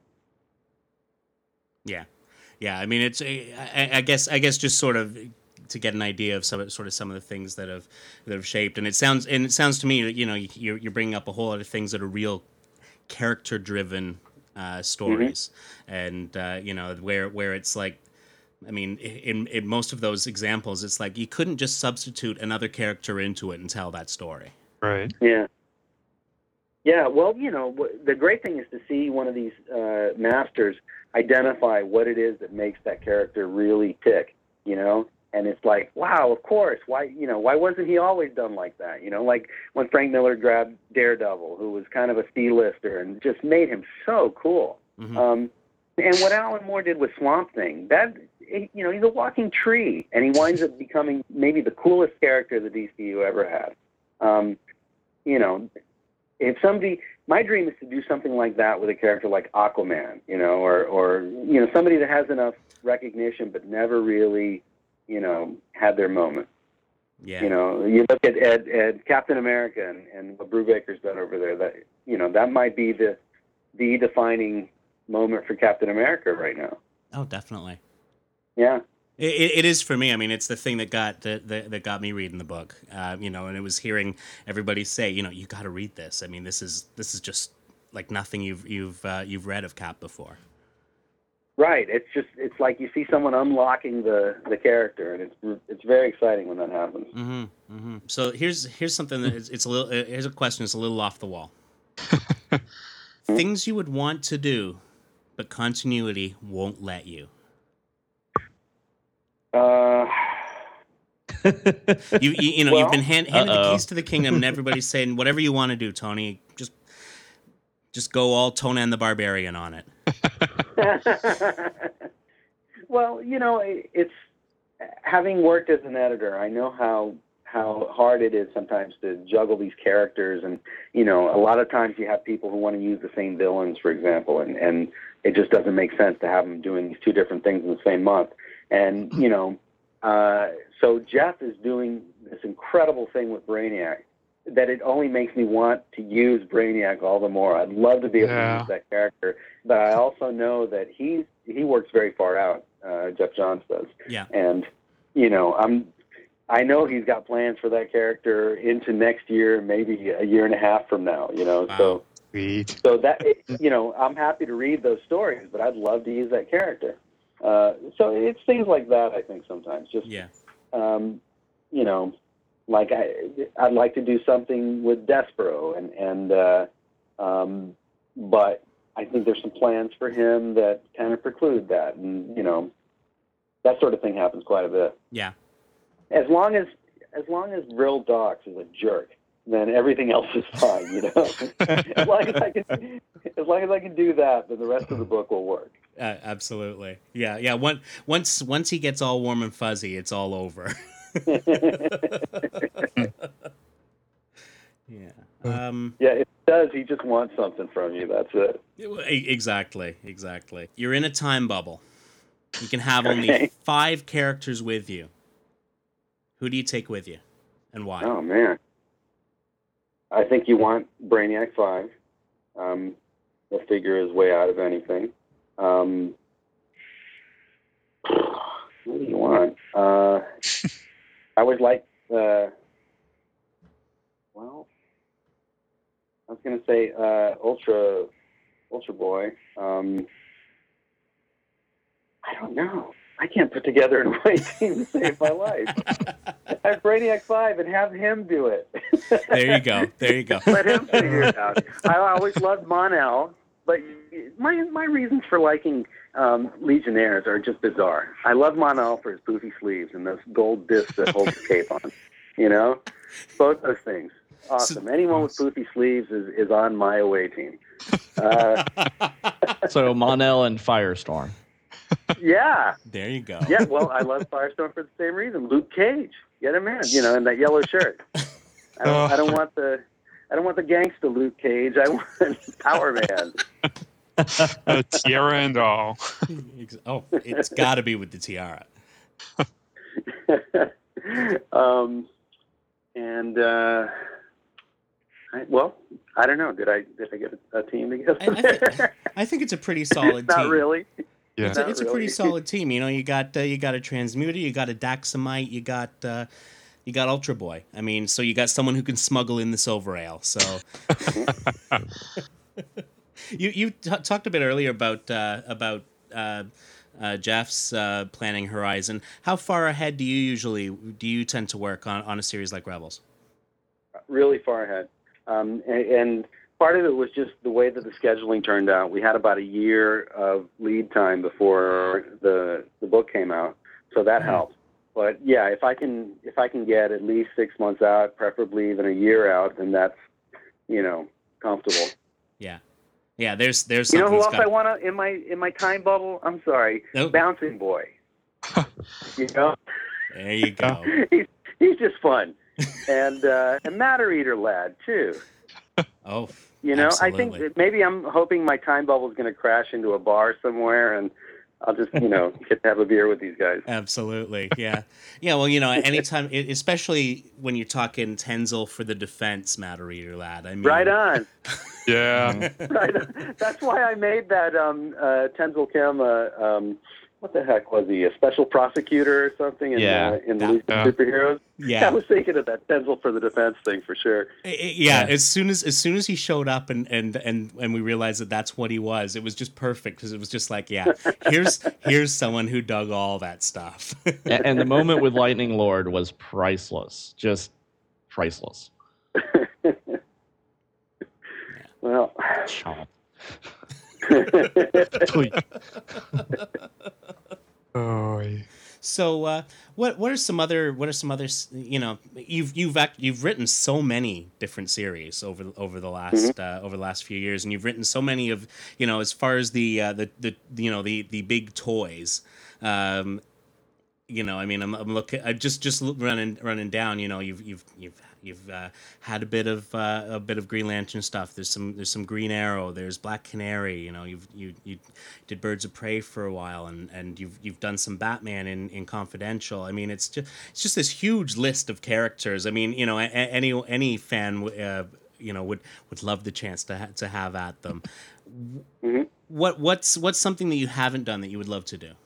Yeah, yeah. I mean, it's. I, I guess. I guess just sort of to get an idea of some, sort of some of the things that have that have shaped. And it sounds. And it sounds to me that you know you're you're bringing up a whole lot of things that are real character-driven uh, stories, mm-hmm. and uh, you know where where it's like. I mean, in in most of those examples, it's like you couldn't just substitute another character into it and tell that story. Right. Yeah. Yeah. Well, you know, the great thing is to see one of these uh, masters identify what it is that makes that character really tick, you know? And it's like, wow, of course. Why, you know, why wasn't he always done like that? You know, like when Frank Miller grabbed Daredevil, who was kind of a C-lister and just made him so cool. Mm-hmm. Um, and what Alan Moore did with Swamp Thing, that, you know, he's a walking tree, and he winds up becoming maybe the coolest character the D C U ever had. Um, you know, if somebody, my dream is to do something like that with a character like Aquaman, you know, or, or you know, somebody that has enough recognition but never really, you know, had their moment. Yeah. You know, you look at, at, at Captain America and, and what Brubaker's done over there. That you know, that might be the the defining moment for Captain America right now. Oh, definitely. Yeah. It, it is for me. I mean, it's the thing that got that, that, that got me reading the book. Uh, you know, and it was hearing everybody say, you know, you got to read this. I mean, this is this is just like nothing you've you've uh, you've read of Cap before. Right. It's just it's like you see someone unlocking the, the character, and it's it's very exciting when that happens. Mm-hmm. Mm-hmm. So here's here's something that is, it's a little here's a question that's a little off the wall. Things you would want to do but continuity won't let you. Uh, You, you, you know, Well- you've been hand, handed the Uh-oh. keys to the kingdom, and everybody's saying, whatever you want to do, Tony, just just go all Conan the Barbarian on it. well, you know, it- it's having worked as an editor, I know how how hard it is sometimes to juggle these characters, and you know, a lot of times you have people who want to use the same villains, for example, and and it just doesn't make sense to have them doing these two different things in the same month. And you know, uh, so Jeff is doing this incredible thing with Brainiac that it only makes me want to use Brainiac all the more. I'd love to be able Yeah. to use that character, but I also know that he's he works very far out. Uh, Jeff Johns does, Yeah. and you know, I'm I know he's got plans for that character into next year, maybe a year and a half from now. You know, Wow. so Sweet. so that you know, I'm happy to read those stories, but I'd love to use that character. Uh, so it's things like that. I think sometimes just Yeah. um, you know, like I, I'd like to do something with Despero, and and uh, um, but I think there's some plans for him that kind of preclude that, and you know, that sort of thing happens quite a bit. Yeah. As long as as long as Real Docs is a jerk, then everything else is fine. You know, as long as I can, as long as I can do that, then the rest of the book will work. Uh, absolutely. Yeah. Yeah. One, once once he gets all warm and fuzzy, it's all over. Yeah. Um, Yeah, if it does, he just wants something from you. That's it. e- exactly. Exactly. You're in a time bubble. You can have only Okay. five characters with you. Who do you take with you, and why? Oh man, I think you want Brainiac Five. Um, the figure is way out of anything. Um, what do you want? Uh, I always like. Uh, well, I was going to say uh, Ultra, Ultra Boy. Um, I don't know. I can't put together an away team to save my life. Have Brainiac Five and have him do it. There you go. There you go. Let him figure it out. I always loved Mon-El, but my my reasons for liking um, Legionnaires are just bizarre. I love Mon-El for his poofy sleeves and those gold discs that hold his cape on. You know, both those things. Awesome. Anyone with poofy sleeves is, is on my away team. Uh, So Mon-El and Firestorm. yeah. There you go. Yeah, well, I love Firestorm for the same reason. Luke Cage, get him in, you know, in that yellow shirt. I don't, I don't want the, I don't want the gangsta Luke Cage. I want Power Man. Uh, tiara and all. Oh, it's got to be with the tiara. um, and uh, I, well, I don't know. Did I did I get a, a team together? I, I, think, I think it's a pretty solid Not team. really. Yeah. It's, a, Not it's a really. pretty solid team. You know, you got uh, you got a Transmuter, you got a Daxamite, you got uh, you got Ultra Boy. I mean, so you got someone who can smuggle in the Silver Ale. So you you t- talked a bit earlier about uh, about uh, uh, Jeff's uh, planning horizon. How far ahead do you usually do you tend to work on, on a series like Rebels? Really far ahead. Um, and, and part of it was just the way that the scheduling turned out. We had about a year of lead time before the the book came out, so that Mm-hmm. helped. But yeah, if I can if I can get at least six months out, preferably even a year out, then that's, you know, comfortable. Yeah, yeah. There's there's You know something who that's else I got- want to in my in my time bubble? I'm sorry, Nope. Bouncing Boy. You know, There you go. he's he's just fun, and uh, and Matter Eater Lad too. Oh, You know, I absolutely. think that maybe I'm hoping my time bubble is going to crash into a bar somewhere, and I'll just, you know, get to have a beer with these guys. Absolutely, yeah, yeah. Well, you know, anytime, e- especially when you're talking Tenzel for the defense, Matter Eater Lad. I mean, Right on, Yeah. right on. That's why I made that um, uh, Tenzel Kim. Uh, um, what the heck was he? A special prosecutor or something in Yeah. uh, in Yeah. the Legion Yeah. of Superheroes? Yeah, I was thinking of that Tenzel for the defense thing for sure. I- I- yeah. Yeah. As soon as as soon as he showed up and and and and we realized that that's what he was, it was just perfect because it was just like, yeah, here's here's someone who dug all that stuff. and, and the moment with Lightning Lord was priceless. Just priceless. Well, Chomp. Oh, yeah. So, uh, what what are some other what are some other s- you know you've you've act, you've written so many different series over over the last uh, over the last few years, and you've written so many of you know as far as the uh, the the you know the the big toys. Um, you know, I mean, I'm, I'm looking, I just just running running down. You know, you've you've you've you've uh, had a bit of uh, a bit of Green Lantern stuff. There's some there's some Green Arrow. There's Black Canary. You know, you've you you did Birds of Prey for a while, and, and you've you've done some Batman in, in Confidential. I mean, it's just it's just this huge list of characters. I mean, you know, a, any any fan uh, you know would would love the chance to ha- to have at them. Mm-hmm. What what's what's something that you haven't done that you would love to do?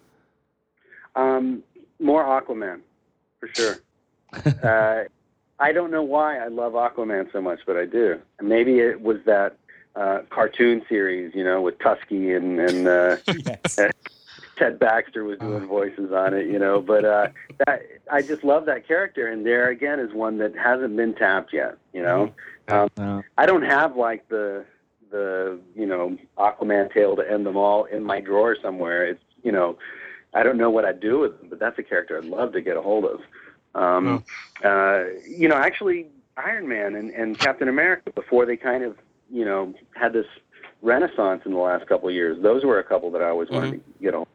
Um, more Aquaman, for sure. uh, I don't know why I love Aquaman so much, but I do. Maybe it was that uh, cartoon series, you know, with Tusky and, and uh, Yes. Ted Baxter was doing voices on it, you know. But uh, that, I just love that character, and there again is one that hasn't been tapped yet, you know. Um, No. I don't have like the the you know Aquaman tale to end them all in my drawer somewhere. It's you know. I don't know what I'd do with them, but that's a character I'd love to get a hold of. Um, uh, you know, actually, Iron Man and, and Captain America, before they kind of, you know, had this renaissance in the last couple of years, those were a couple that I always wanted Mm-hmm. to get a hold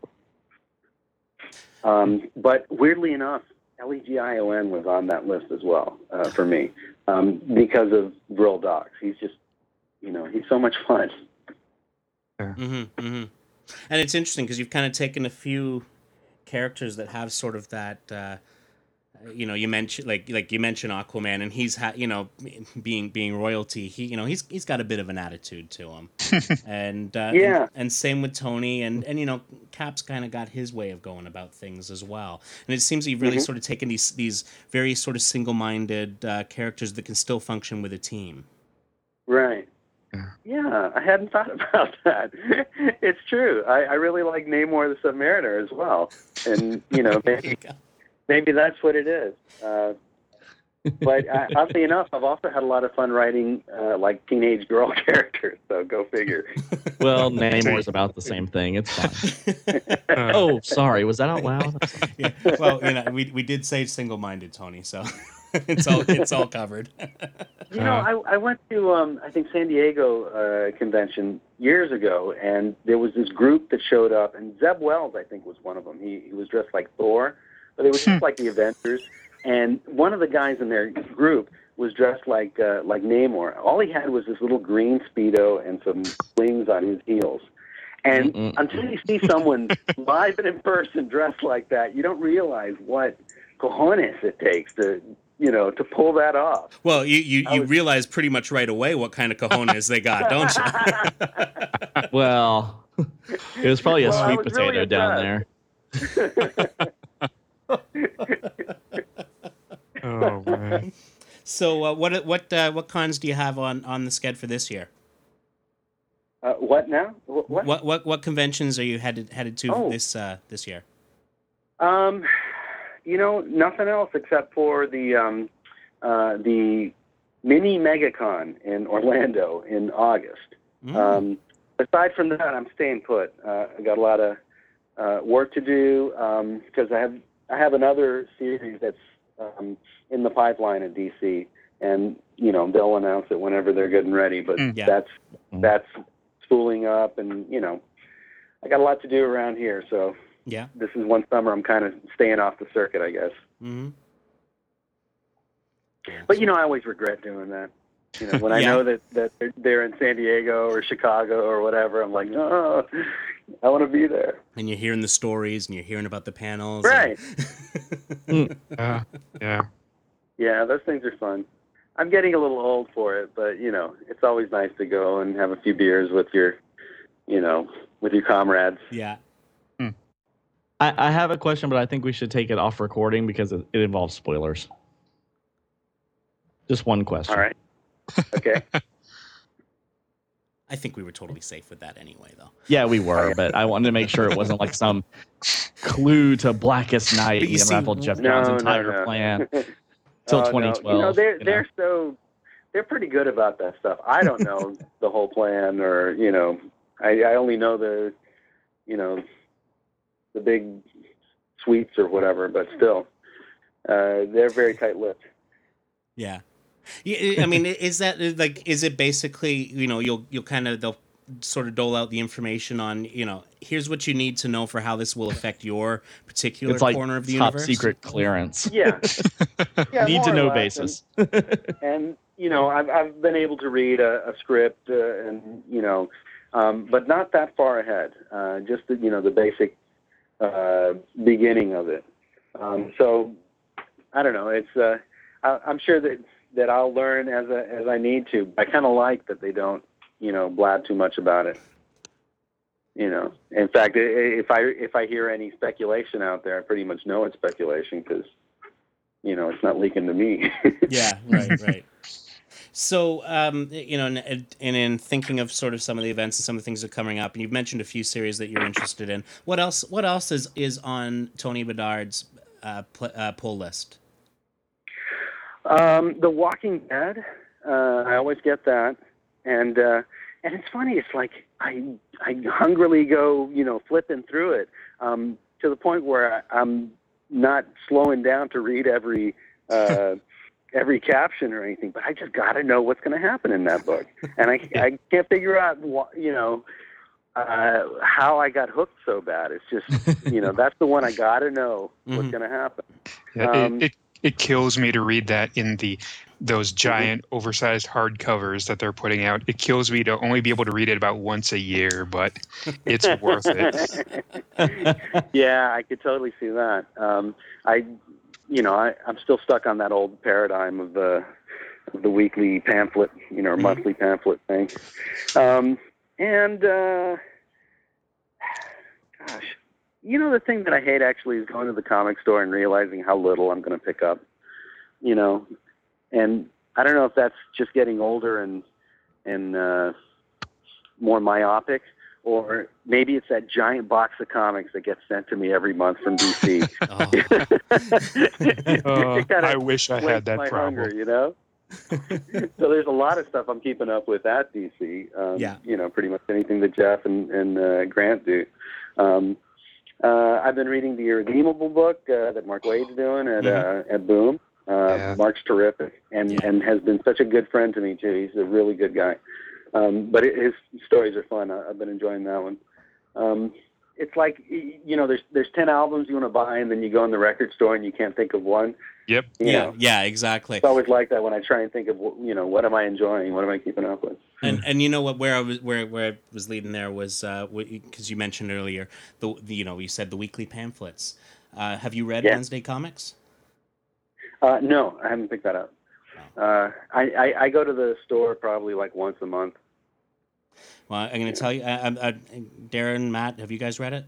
of. Um, but weirdly enough, L E G I O N was on that list as well uh, for me um, because of Vril Dox. He's just, you know, he's so much fun. Mm-hmm, mm-hmm. And it's interesting because you've kind of taken a few characters that have sort of that, uh, you know, you mentioned like like you mentioned Aquaman, and he's ha- you know being being royalty. He you know he's he's got a bit of an attitude to him, and uh, Yeah. and, and same with Tony, and and you know Cap's kind of got his way of going about things as well. And it seems that you've really Mhm. sort of taken these these very sort of single minded uh, characters that can still function with a team. Right. Yeah, I hadn't thought about that. It's true. I, I really like Namor the Submariner as well, and you know maybe maybe that's what it is. Uh, but uh, oddly enough, I've also had a lot of fun writing uh, like teenage girl characters. So go figure. Well, Namor's about the same thing. It's fine. Oh, sorry. Was that out loud? Yeah. Well, you know, we we did say single minded, Tony, so it's all it's all covered. You know, I, I went to um, I think San Diego uh, convention years ago, and there was this group that showed up, and Zeb Wells I think was one of them. He he was dressed like Thor, but it was just like the Avengers. And one of the guys in their group was dressed like uh, like Namor. All he had was this little green Speedo and some wings on his heels. And Mm-mm. until you see someone live and in person dressed like that, you don't realize what cojones it takes to, you know, to pull that off. Well, you you, I you was- realize pretty much right away what kind of cojones they got, don't you? Well, it was probably a Well, I sweet was potato really down impressed. there. Oh, man. So, uh, what what uh, what cons do you have on, on the sched for this year? Uh, what now? What? what? What what what conventions are you headed headed to Oh. this uh, this year? Um, you know, nothing else except for the um, uh, the mini MegaCon in Orlando in August. Mm. Um, aside from that, I'm staying put. Uh, I got a lot of uh, work to do because I have I have another series that's um, in the pipeline at D C, and you know they'll announce it whenever they're good and ready. But Mm. Yeah. that's Mm. that's spooling up, and you know I got a lot to do around here, so. Yeah. This is one summer I'm kind of staying off the circuit, I guess. Mm-hmm. But, you know, I always regret doing that. You know, when I Yeah. know that, that they're, they're in San Diego or Chicago or whatever, I'm like, no, I want to be there. And you're hearing the stories, and you're hearing about the panels. Right. and- Yeah. Yeah. Yeah, those things are fun. I'm getting a little old for it, but, you know, it's always nice to go and have a few beers with your, you know, with your comrades. yeah. I, I have a question, but I think we should take it off recording because it, it involves spoilers. Just one question. All right. Okay. I think we were totally safe with that anyway, though. Yeah, we were, but I wanted to make sure it wasn't like some clue to Blackest Night But you and see- unravel Jeff No, John's no, entire no. plan Oh, till no. twenty twelve. You know, they're you know? they're so they're pretty good about that stuff. I don't know the whole plan, or you know, I, I only know the, you know, the big suites or whatever, but still, uh, they're very tight-lipped. Yeah. Yeah, I mean, is that like, is it basically, you know, you'll, you'll kind of, they'll sort of dole out the information on, you know, here's what you need to know for how this will affect your particular It's like corner of the top universe? secret clearance. Yeah. yeah Need more to or know less. basis. And, and, you know, I've, I've been able to read a, a script uh, and, you know, um, but not that far ahead, uh, just, the, you know, the basic uh, beginning of it. Um, so, I don't know. It's, uh, I, I'm sure that, that I'll learn as, a, as I need to. I kind of like that they don't, you know, blab too much about it. You know, in fact, if I if I hear any speculation out there, I pretty much know it's speculation because, you know, it's not leaking to me. Yeah, right, right. So, um, you know, and, and in thinking of sort of some of the events and some of the things that are coming up, and you've mentioned a few series that you're interested in. What else? What else is is on Tony Bedard's uh, pl- uh, pull list? Um, The Walking Dead. Uh, I always get that, and uh, and it's funny. It's like I I hungrily go, you know, flipping through it um, to the point where I, I'm not slowing down to read every uh, every caption or anything. But I just got to know what's going to happen in that book, and I I can't figure out what, you know. Uh, how I got hooked so bad. It's just, you know, that's the one I got to know what's Mm-hmm. going to happen. Yeah, Um, it, it it kills me to read that in the those giant oversized hardcovers that they're putting out. It kills me to only be able to read it about once a year, but it's worth it. Yeah, I could totally see that. Um, I, you know, I, I'm still stuck on that old paradigm of the of the weekly pamphlet, you know, or monthly pamphlet thing. Um, and uh, gosh, you know, the thing that I hate actually is going to the comic store and realizing how little I'm going to pick up. You know, and I don't know if that's just getting older and and uh, more myopic, or maybe it's that giant box of comics that gets sent to me every month from D C. Oh. Uh, kinda I wish I had wakes that my problem. hunger, you know. So there's a lot of stuff I'm keeping up with at D C. Um, Yeah. You know, pretty much anything that Jeff and, and uh, Grant do. Um, uh, I've been reading the Irredeemable book uh, that Mark Wade's doing at Mm-hmm. uh, at Boom. Uh, Yeah. Mark's terrific, and, Yeah. and has been such a good friend to me too. He's a really good guy. Um, but it, his stories are fun. I, I've been enjoying that one. Um, it's like, you know, there's there's ten albums you want to buy, and then you go in the record store and you can't think of one. Yep. You Yeah, know, yeah, exactly. it's always like that when I try and think of, you know, what am I enjoying? What am I keeping up with? And and you know what, where I was where where I was leading there was uh because you mentioned earlier the, the you know you said the weekly pamphlets. Uh, have you read Yeah. Wednesday Comics? Uh, no, I haven't picked that up. Uh, I, I, I go to the store probably like once a month. Well, I'm going to tell you, uh, uh, Darren, Matt, have you guys read it?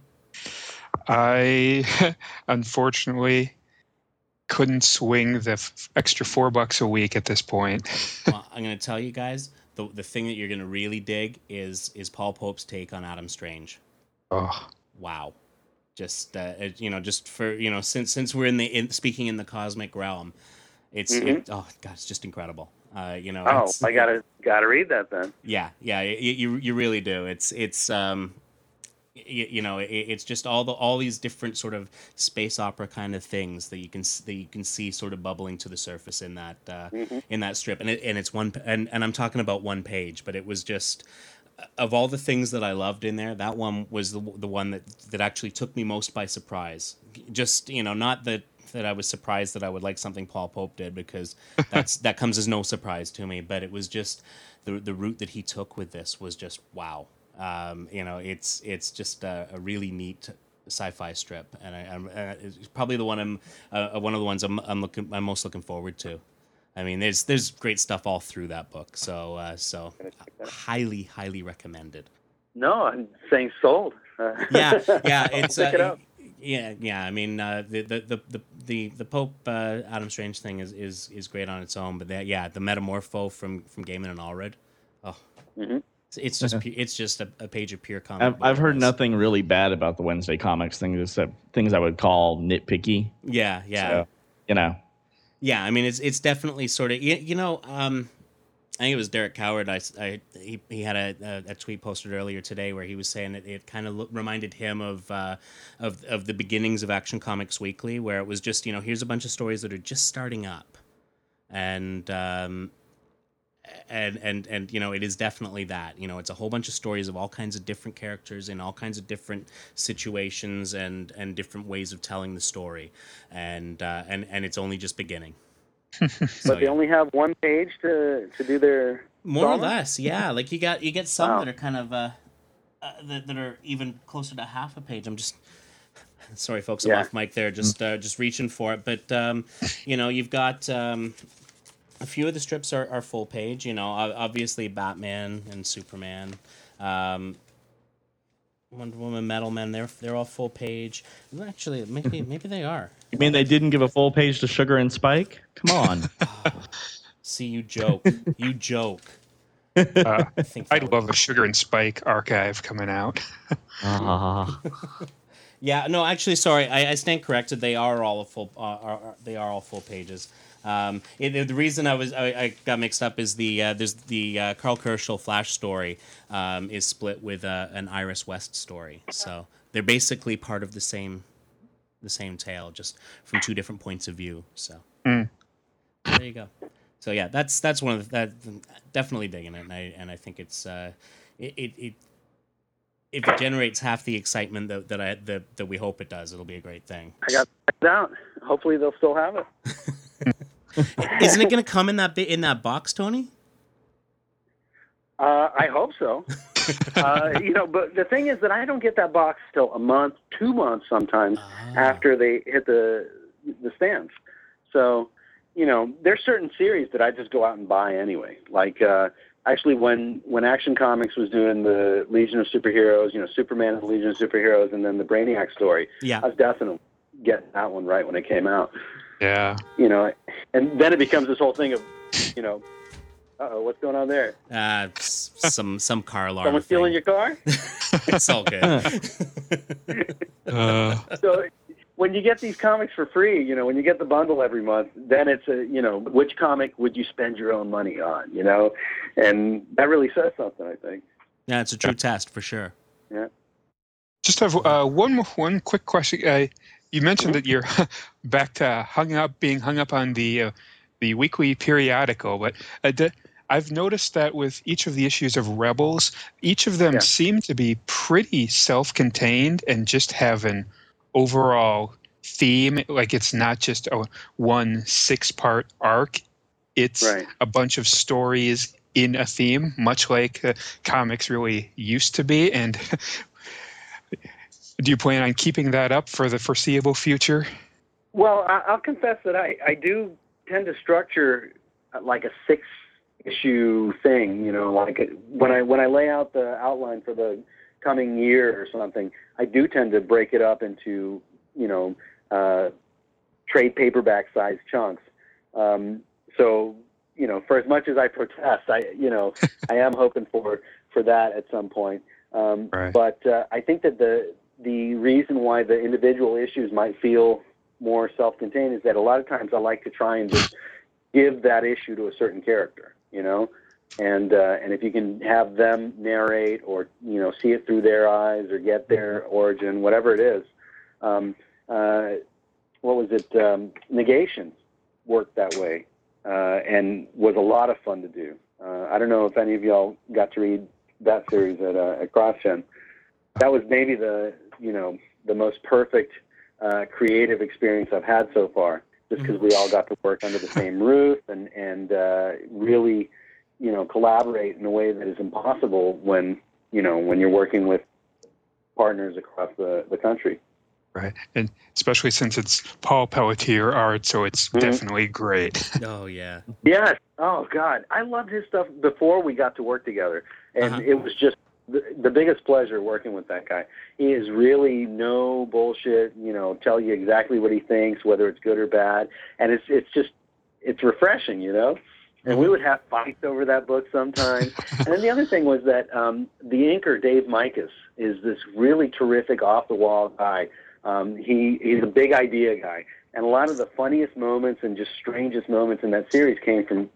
I unfortunately couldn't swing the f- extra four bucks a week at this point. Well, I'm going to tell you guys, the the thing that you're going to really dig is is Paul Pope's take on Adam Strange. Oh, Wow. Just uh, it- you know, just for you know, since since we're in the in, speaking in the cosmic realm, it's Mhm. it, oh god, it's just incredible. Uh, you know, Oh, it's, I gotta gotta read that then. yeah, yeah, you, you you really do. It's it's um, you, you know, it, it's just all the all these different sort of space opera kind of things that you can s- that you can see sort of bubbling to the surface in that uh, Mhm. in that strip, and it, and it's one and and I'm talking about one page, but it was just. Of all the things that I loved in there, that one was the the one that, that actually took me most by surprise. Just, you know, not that, that I was surprised that I would like something Paul Pope did, because that's that comes as no surprise to me. But it was just the the route that he took with this was just wow. Um, you know, it's it's just a, a really neat sci-fi strip, and I, I'm uh, it's probably the one I'm uh, one of the ones I'm I'm looking I'm most looking forward to. I mean, there's there's great stuff all through that book, so uh, so highly highly recommended. No, I'm saying sold. Uh, Yeah, yeah, I'll it's pick uh, it up. yeah, yeah. I mean, uh, the, the, the the the the Pope uh, Adam Strange thing is, is is great on its own, but that yeah, the Metamorpho from from Gaiman and Allred, oh, Mhm. it's, it's just pu- it's just a, a page of pure comic. I've, I've heard goodness. nothing really bad about the Wednesday Comics things, except things I would call nitpicky. Yeah, yeah. So, you know, Yeah, I mean, it's it's definitely sort of you, you know, um, I think it was Derek Coward. I, I he, he had a, a, a tweet posted earlier today where he was saying that it kind of lo- reminded him of uh, of of the beginnings of Action Comics Weekly, where it was just, you know, here's a bunch of stories that are just starting up, and um, and and and you know, it is definitely that. You know, it's a whole bunch of stories of all kinds of different characters in all kinds of different situations and and different ways of telling the story, and uh, and and it's only just beginning. So, but they yeah. only have one page to, to do their more drama? or less, yeah. Like you got you get some wow. that are kind of uh, uh that, that are even closer to half a page. I'm just sorry, folks, I'm yeah. off mic there, just uh, just reaching for it. But um, you know, you've got um, a few of the strips are, are full page. You know, obviously Batman and Superman. Um, Wonder Woman, Metal Men, they're they're all full page. Actually, maybe maybe they are. You mean they didn't give a full page to Sugar and Spike? Come on. Oh, see, you joke. You joke. Uh, I think I'd love a Sugar and Spike archive coming out. uh. Yeah, no, actually, sorry, I, I stand corrected. They are all a full. Uh, are, are, they are all full pages. Um, it, the reason I was I, I got mixed up is the uh, there's the uh, Carl Kerschel Flash story um, is split with uh, an Iris West story, so they're basically part of the same the same tale, just from two different points of view. So mm. there you go. So yeah, that's that's one of the, that definitely digging it, and I and I think it's uh, it, it it if it generates half the excitement that that I that, that we hope it does, it'll be a great thing. I got it out. Hopefully they'll still have it. Isn't it going to come in that bit in that box, Tony? Uh, I hope so. uh, you know, but the thing is that I don't get that box till a month, two months sometimes ah. after they hit the the stands. So, you know, there's certain series that I just go out and buy anyway. Like, uh, actually, when when Action Comics was doing the Legion of Superheroes, you know, Superman and the Legion of Superheroes, and then the Brainiac story, yeah. I was definitely getting that one right when it came out. Yeah. You know, and then it becomes this whole thing of, you know, uh-oh, what's going on there? Uh, some some car alarm. Someone stealing your car? It's all good. uh. So when you get these comics for free, you know, when you get the bundle every month, then it's a, you know, which comic would you spend your own money on, you know? And that really says something, I think. Yeah, it's a true test for sure. Yeah. Just have uh, one one quick question. Uh, you mentioned that you're back to hung up, being hung up on the uh, the weekly periodical, but uh, d- I've noticed that with each of the issues of Rebels, each of them yeah. seem to be pretty self-contained and just have an overall theme. Like it's not just a one six-part arc; it's right. a bunch of stories in a theme, much like uh, comics really used to be. And do you plan on keeping that up for the foreseeable future? Well, I'll confess that I, I do tend to structure like a six-issue thing. You know, like when I when I lay out the outline for the coming year or something, I do tend to break it up into, you know, uh, trade paperback size chunks. Um, so, you know, for as much as I protest, I you know I am hoping for for that at some point. Um, right. But uh, I think that the the reason why the individual issues might feel more self-contained is that a lot of times I like to try and just give that issue to a certain character, you know, and uh, and if you can have them narrate or, you know, see it through their eyes or get their origin, whatever it is. Um, uh, what was it? Um, Negation worked that way uh, and was a lot of fun to do. Uh, I don't know if any of y'all got to read that series at uh, at CrossGen. That was maybe the, you know, the most perfect uh, creative experience I've had so far, just because we all got to work under the same roof and, and uh, really, you know, collaborate in a way that is impossible when, you know, when you're working with partners across the, the country. Right. And especially since it's Paul Pelletier art, so it's mm-hmm. definitely great. Oh, yeah. Yes. Oh, God. I loved his stuff before we got to work together. And uh-huh. it was just the, the biggest pleasure working with that guy. He is really no bullshit, you know, tell you exactly what he thinks, whether it's good or bad. And it's it's just, it's refreshing, you know? And we would have fights over that book sometimes. And then the other thing was that um, the inker, Dave Mikas, is this really terrific off-the-wall guy. Um, he he's a big idea guy. And a lot of the funniest moments and just strangest moments in that series came from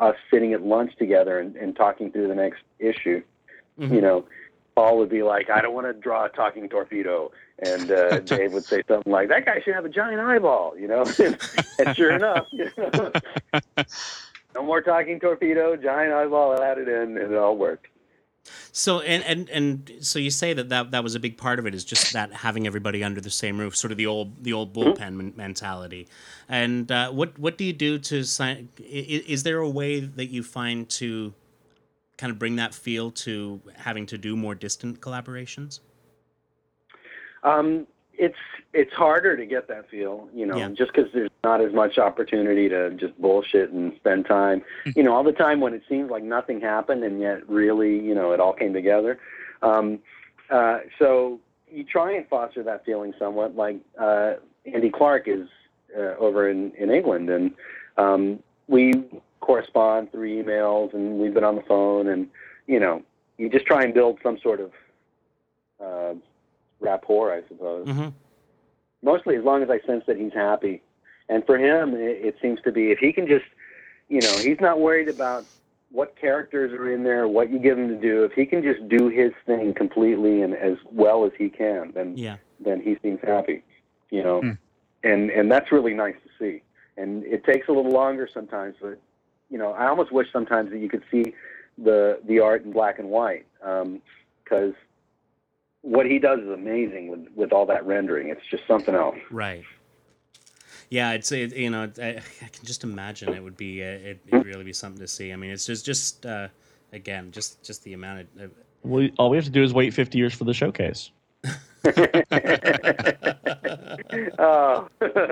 us sitting at lunch together and, and talking through the next issue. Mm-hmm. You know, Paul would be like, I don't want to draw a talking torpedo. And uh, Dave would say something like, that guy should have a giant eyeball, you know? And sure enough, you know, no more talking torpedo, giant eyeball added in, and it all worked. So and, and and so you say that, that that was a big part of it, is just that having everybody under the same roof, sort of the old the old bullpen mm-hmm. mentality. And uh, what what do you do to sign? Is, is there a way that you find to kind of bring that feel to having to do more distant collaborations? Um, it's it's harder to get that feel, you know, yeah. just because there's not as much opportunity to just bullshit and spend time, you know, all the time when it seems like nothing happened and yet really, you know, it all came together. Um, uh, so you try and foster that feeling somewhat. Like uh, Andy Clark is uh, over in, in England, and um, we correspond through emails, and we've been on the phone, and, you know, you just try and build some sort of uh, rapport, I suppose. Mm-hmm. Mostly as long as I sense that he's happy. And for him, it, it seems to be, if he can just, you know, he's not worried about what characters are in there, what you give him to do. If he can just do his thing completely and as well as he can, then yeah. then he seems happy, you know. Mm. And and that's really nice to see. And it takes a little longer sometimes, but, you know, I almost wish sometimes that you could see the the art in black and white, because um, what he does is amazing with, with all that rendering. It's just something else. Right. Yeah, it's it, you know I, I can just imagine it would be uh, it would really be something to see. I mean, it's just just uh, again just just the amount of. Uh, well, all we have to do is wait fifty years for the showcase. oh.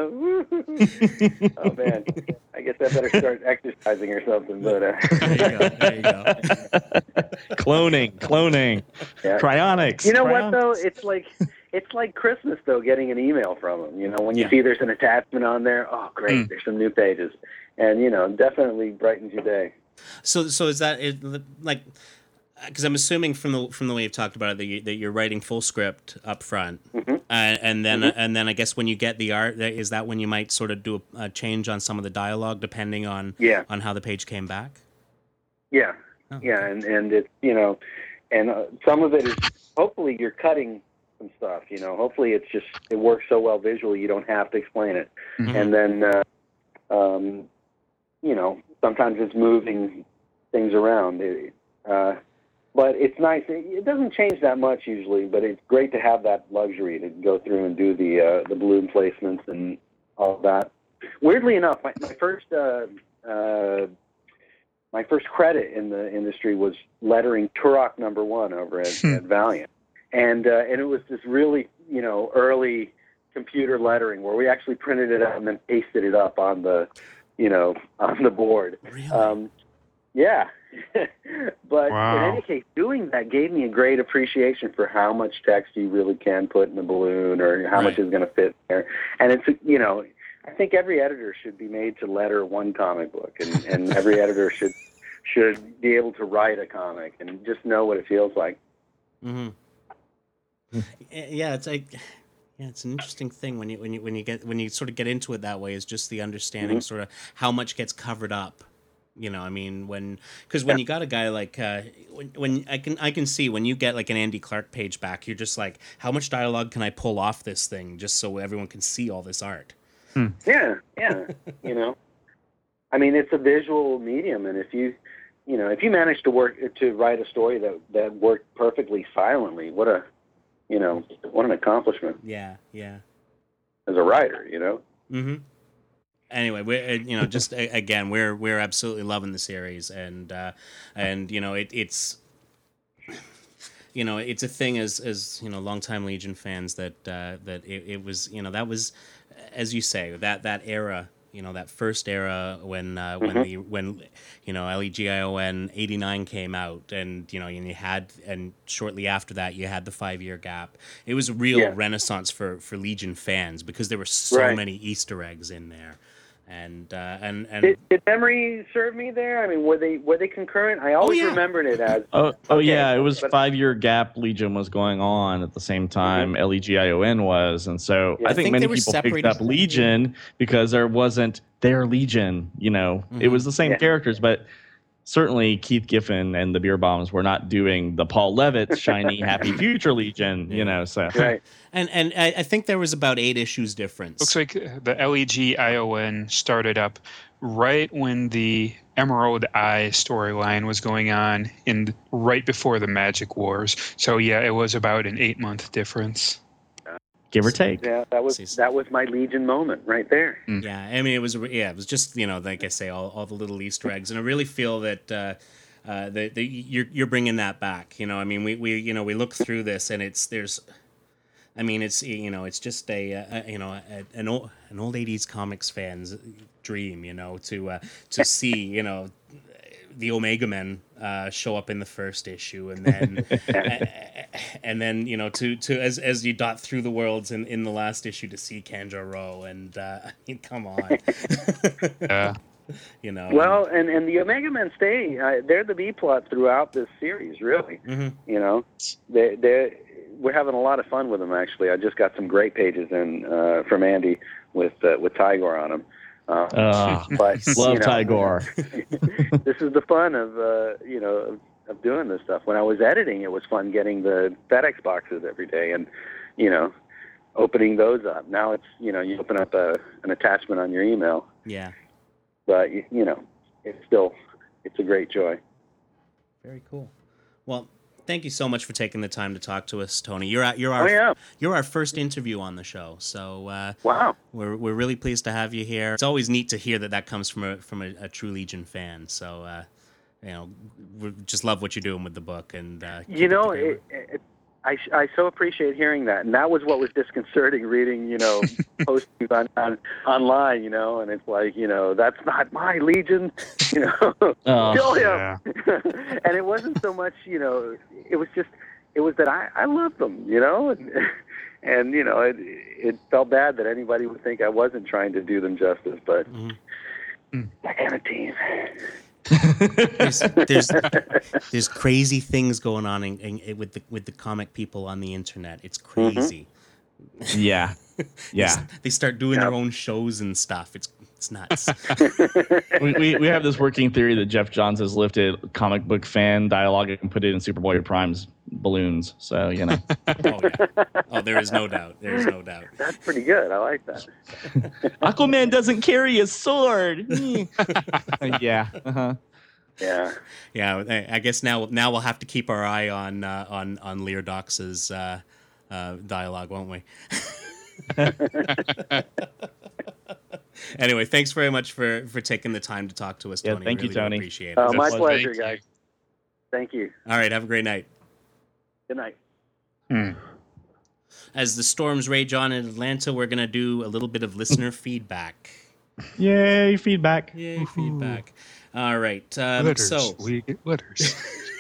oh man, I guess I better start exercising or something. But uh... there you go. There you go. cloning, cloning, yeah. cryonics. You know cryonics. what though? It's like it's like Christmas though. Getting an email from them. You know, when you yeah. see there's an attachment on there. Oh, great! Mm. There's some new pages, and you know, definitely brightens your day. So, so is that it, like? Because I'm assuming from the from the way you've talked about it that, you, that you're writing full script up front, mm-hmm. uh, and then mm-hmm. and then I guess when you get the art, is that when you might sort of do a, a change on some of the dialogue depending on yeah. on how the page came back? Yeah, oh, yeah, okay. and and it you know, and uh, some of it is hopefully you're cutting some stuff. You know, hopefully it's just it works so well visually you don't have to explain it, mm-hmm. and then uh, um, you know sometimes it's moving things around. It, uh, But it's nice. It doesn't change that much usually, but it's great to have that luxury to go through and do the uh, the balloon placements and all of that. Weirdly enough, my, my first uh, uh, my first credit in the industry was lettering Turok number one over at, at Valiant, and uh, and it was this really you know early computer lettering where we actually printed it out and then pasted it up on the you know on the board. Really? Um, yeah. But wow. in any case, doing that gave me a great appreciation for how much text you really can put in a balloon or how right. much is going to fit there. And it's, you know, I think every editor should be made to letter one comic book, and, and every editor should should be able to write a comic and just know what it feels like. Mm-hmm. Yeah, it's like, yeah, it's an interesting thing when you when you when you get when you sort of get into it that way, is just the understanding mm-hmm. sort of how much gets covered up. You know, I mean, when because when yeah. you got a guy like uh, when when I can I can see when you get like an Andy Clark page back, you're just like, how much dialogue can I pull off this thing just so everyone can see all this art? Hmm. Yeah, yeah. You know, I mean, it's a visual medium, and if you, you know, if you manage to work to write a story that that worked perfectly silently, what a, you know, what an accomplishment. Yeah, yeah. As a writer, you know. Mm-hmm. Anyway, we're you know just again we're we're absolutely loving the series, and uh, and you know it, it's you know it's a thing as as you know longtime Legion fans that uh, that it, it was you know that was, as you say, that that era, you know that first era when uh, when mm-hmm. the when you know Legion eighty-nine came out, and you know and you had and shortly after that you had the five year gap. It was a real yeah. renaissance for for Legion fans because there were so right. many Easter eggs in there. And uh, and and Did, did memory serve me there? I mean, were they were they concurrent? I always yeah. remembered it as. Oh, oh Okay, yeah, it was but- five year gap. Legion was going on at the same time L E G I O N was, and so Yeah. I I think, think many they were people picked separated. up Legion because there wasn't their Legion. You know, it Mhm. was the same Yeah. characters, but certainly Keith Giffen and the Beer Bombs were not doing the Paul Levitt shiny Happy Future Legion. You know, so Right. and and I, I think there was about eight issues difference. Looks like the L E G I O N started up right when the Emerald Eye storyline was going on, and right before the Magic Wars. So yeah, it was about an eight month difference. give or take. Yeah, that was Sees- that was my Legion moment right there. Yeah, I mean, it was yeah, it was just you know, like I say, all, all the little Easter eggs, and I really feel that uh, uh, that, that you're you're bringing that back. You know, I mean, we, we you know we look through this, and it's there's, I mean, it's you know, it's just a, a you know a, an old an old eighties comics fan's dream, you know, to uh, to see you know the Omega Men uh, show up in the first issue, and then and then you know to to as as you dot through the worlds in, in the last issue to see Kanjuro, and uh, I mean, come on, Yeah. you know. Well, and, and the Omega Men stay. Uh, they're the B plot throughout this series, really. Mhm. You know, they they we're having a lot of fun with them. Actually, I just got some great pages in uh, from Andy with uh, with Tigor on them. Um, Uh, but love you know, Tigor. this is the fun of uh, you know of, of doing this stuff. When I was editing, it was fun getting the FedEx boxes every day, and you know, opening those up. Now it's you know you open up a, an attachment on your email, Yeah, but you, you know, it's still it's a great joy. very cool. Well, thank you so much for taking the time to talk to us, Tony. You're our, you're our Oh yeah! you're our first interview on the show, so uh, Wow. we're we're really pleased to have you here. It's always neat to hear that that comes from a from a, a true Legion fan. So uh, you know, we just love what you're doing with the book, and uh, keep You know, together. it, it, I I so appreciate hearing that, and that was what was disconcerting reading, you know, postings on, on online, you know, and it's like, you know, that's not my Legion, you know, Oh, kill him. yeah. And it wasn't so much, you know, it was just, it was that I I loved them, you know, and and you know, it it felt bad that anybody would think I wasn't trying to do them justice, but Mhm. that kind of team. there's, there's there's crazy things going on in, in, with the with the comic people on the internet. It's crazy. yeah, yeah. They start doing their Yeah. own shows and stuff. It's it's nuts. we, we we have this working theory that Jeff Johns has lifted comic book fan dialogue and put it in Superboy Prime's balloons. So you know, Oh yeah. Oh, there is no doubt. There is no doubt. That's pretty good. I like that. Aquaman doesn't carry a sword. yeah. Uh-huh. Yeah. Yeah, I I guess now now we'll have to keep our eye on uh, on on Lear Dox's uh, uh, dialogue, won't we? Anyway, thanks very much for, for taking the time to talk to us, Yeah, Tony. thank you, Really do Tony. Appreciate it. Uh, my Pleasure. pleasure, Thank you. guys. Thank you. All right, have a great night. Good night. Hmm. As the storms rage on in Atlanta, we're gonna do a little bit of listener feedback. Yay, feedback. Yay, feedback! All right, um, Letters. so We get letters.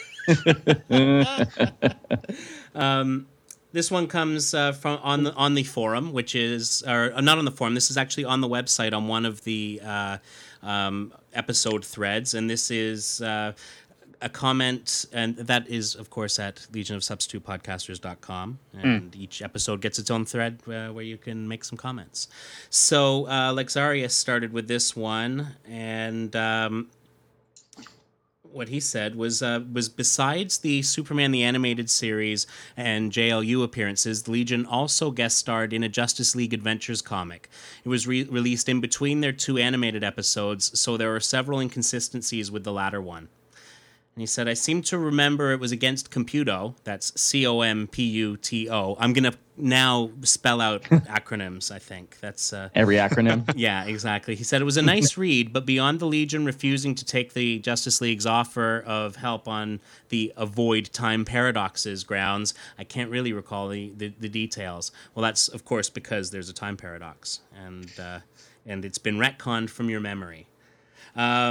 um, this one comes uh, from on the on the forum, which is or uh, not on the forum. This is actually on the website on one of the uh, um, episode threads, and this is uh, a comment, and that is of course at legion of substitute podcasters dot com, and each episode gets its own thread uh, where you can make some comments. So uh, Lexarius started with this one, and um, what he said was uh, was besides the Superman the Animated Series and J L U appearances, the Legion also guest starred in a Justice League Adventures comic. It was re- released in between their two animated episodes, so there were several inconsistencies with the latter one. And he said, I seem to remember it was against Computo. That's C O M P U T O. I'm going to now spell out acronyms, I think. That's... Uh, Every acronym. yeah, exactly. He said it was a nice read, but beyond the Legion refusing to take the Justice League's offer of help on the avoid time paradoxes grounds, I can't really recall the, the, the details. Well, that's, of course, because there's a time paradox, and uh, and it's been retconned from your memory. Um...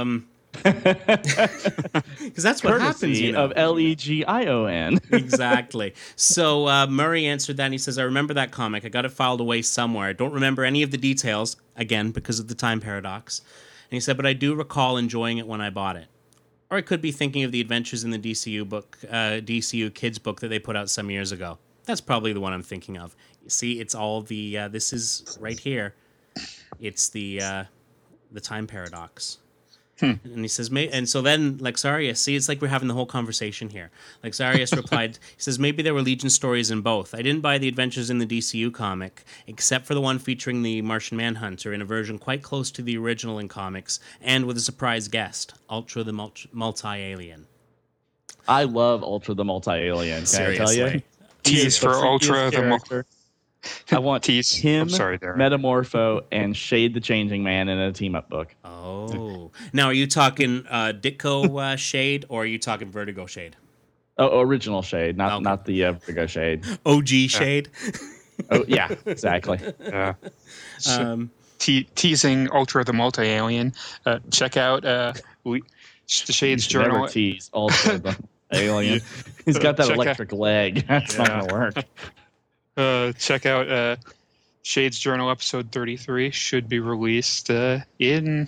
Because that's what happens, Courtesy you know. of L E G I O N. Exactly. So uh, Murray answered that, and he says, I remember that comic. I got it filed away somewhere. I don't remember any of the details, again, because of the time paradox. And he said, but I do recall enjoying it when I bought it. Or I could be thinking of the Adventures in the D C U book, uh, D C U Kids book that they put out some years ago. That's probably the one I'm thinking of. You see, it's all the, uh, this is right here. It's the uh, the time paradox. Hmm. And he says, May-, and so then Lexarius, see, it's like we're having the whole conversation here. Lexarius replied, he says, maybe there were Legion stories in both. I didn't buy the Adventures in the D C U comic, except for the one featuring the Martian Manhunter in a version quite close to the original in comics, and with a surprise guest, Ultra the Mul- Multi-Alien. I love Ultra the Multi-Alien, can Seriously. I tell you? Tease for Ultra the Multi. I want Tease. him, I'm sorry, Darren. Metamorpho, and Shade the Changing Man in a team-up book. Oh. Now, are you talking uh, Ditko uh, Shade, or are you talking Vertigo Shade? Oh, original Shade, not Okay. not the uh, Vertigo Shade. O G Shade? Oh, yeah, exactly. Yeah. So, Um, te- teasing Ultra the Multi-Alien. Uh, check out uh, we, the You Shades should Journal. never tease Ultra the Alien. He's got that Check out- electric leg. That's not Yeah. going to work. Uh, check out uh, Shades Journal episode thirty-three. Should be released uh, in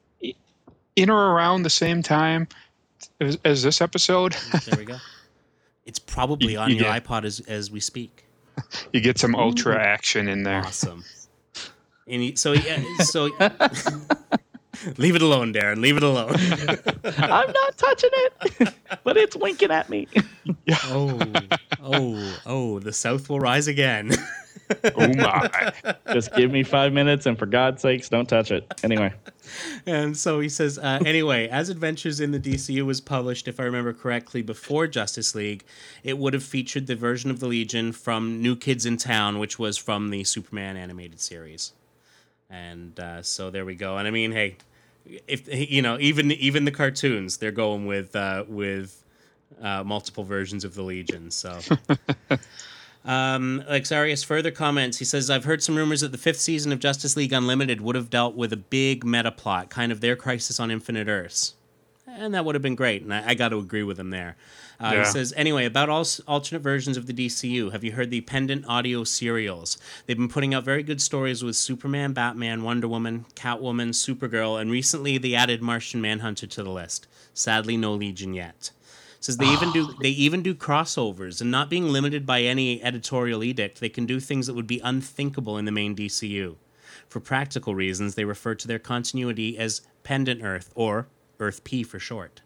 in or around the same time as, as this episode. there we go. It's probably You- on you your get- iPod as, as we speak. You get some Ultra action in there. Awesome. And he, so, yeah, so leave it alone, Darren. Leave it alone. I'm not touching it, but it's winking at me. oh, oh, oh! The South will rise again. Oh my! Just give me five minutes, and for God's sakes, don't touch it. Anyway. And so he says, uh, anyway, as Adventures in the D C U was published, if I remember correctly, before Justice League, it would have featured the version of the Legion from New Kids in Town, which was from the Superman animated series. And uh, so there we go. And I mean, hey, if you know, even even the cartoons, they're going with uh, with uh, multiple versions of the Legion. So. Um, Lexarius further comments. He says, I've heard some rumors that the fifth season of Justice League Unlimited would have dealt with a big meta plot, kind of their Crisis on Infinite Earths. And that would have been great, and I, I got to agree with him there. Uh, Yeah. He says, anyway, about all s- alternate versions of the D C U, have you heard the Pendant Audio serials? They've been putting out very good stories with Superman, Batman, Wonder Woman, Catwoman, Supergirl, and recently they added Martian Manhunter to the list. Sadly, no Legion yet. Says they even do they even do crossovers, and not being limited by any editorial edict, they can do things that would be unthinkable in the main D C U. For practical reasons, they refer to their continuity as Pendant Earth, or Earth P for short.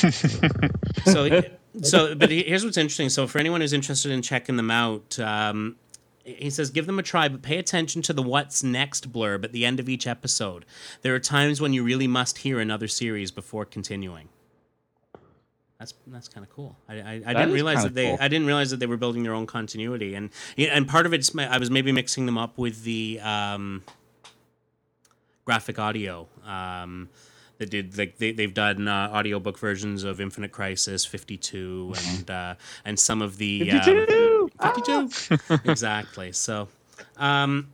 so, so, but here's what's interesting. So, for anyone who's interested in checking them out, um, he says, give them a try, but pay attention to the what's next blurb at the end of each episode. There are times when you really must hear another series before continuing. That's that's kind of cool. I, I, I didn't is realize kinda that they cool. I didn't realize that they were building their own continuity, and yeah, and part of it's I was maybe mixing them up with the um, graphic audio. Um, that did like they they've done uh, audiobook versions of Infinite Crisis, fifty-two, and uh, and some of the um, fifty-two! fifty-two. Exactly. So, um,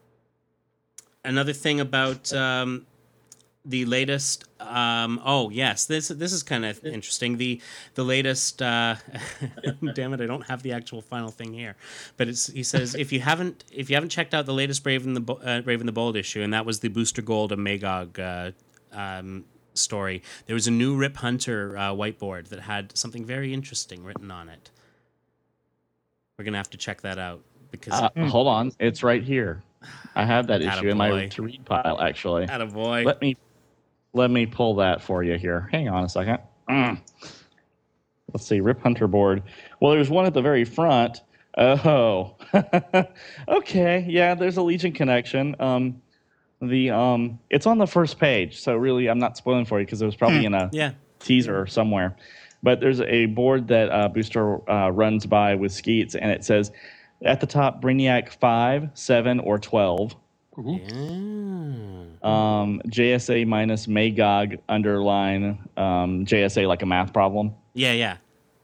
another thing about um, the latest. Um, oh yes, this this is kind of interesting. The the latest. Uh, damn it, I don't have the actual final thing here. But it's he says if you haven't if you haven't checked out the latest Brave and the Bo- uh, Brave and the Bold issue, and that was the Booster Gold and Magog. Uh, um, story. There was a new Rip Hunter uh, whiteboard that had something very interesting written on it. We're gonna have to check that out because Uh, hold on, it's right here. I have that issue in my Attaboy. to read pile. Actually, attaboy. let me let me pull that for you here. Hang on a second. Mm. Let's see, Rip Hunter board. Well, there's one at the very front. Oh, okay. Yeah, there's a Legion connection. Um, the um, it's on the first page, so really, I'm not spoiling for you because it was probably in a Yeah. teaser somewhere. But there's a board that uh, Booster uh, runs by with Skeets, and it says at the top Brainiac five, seven, or twelve. Ooh. Yeah. Um, J S A minus Magog underline um, J S A like a math problem. Yeah, yeah.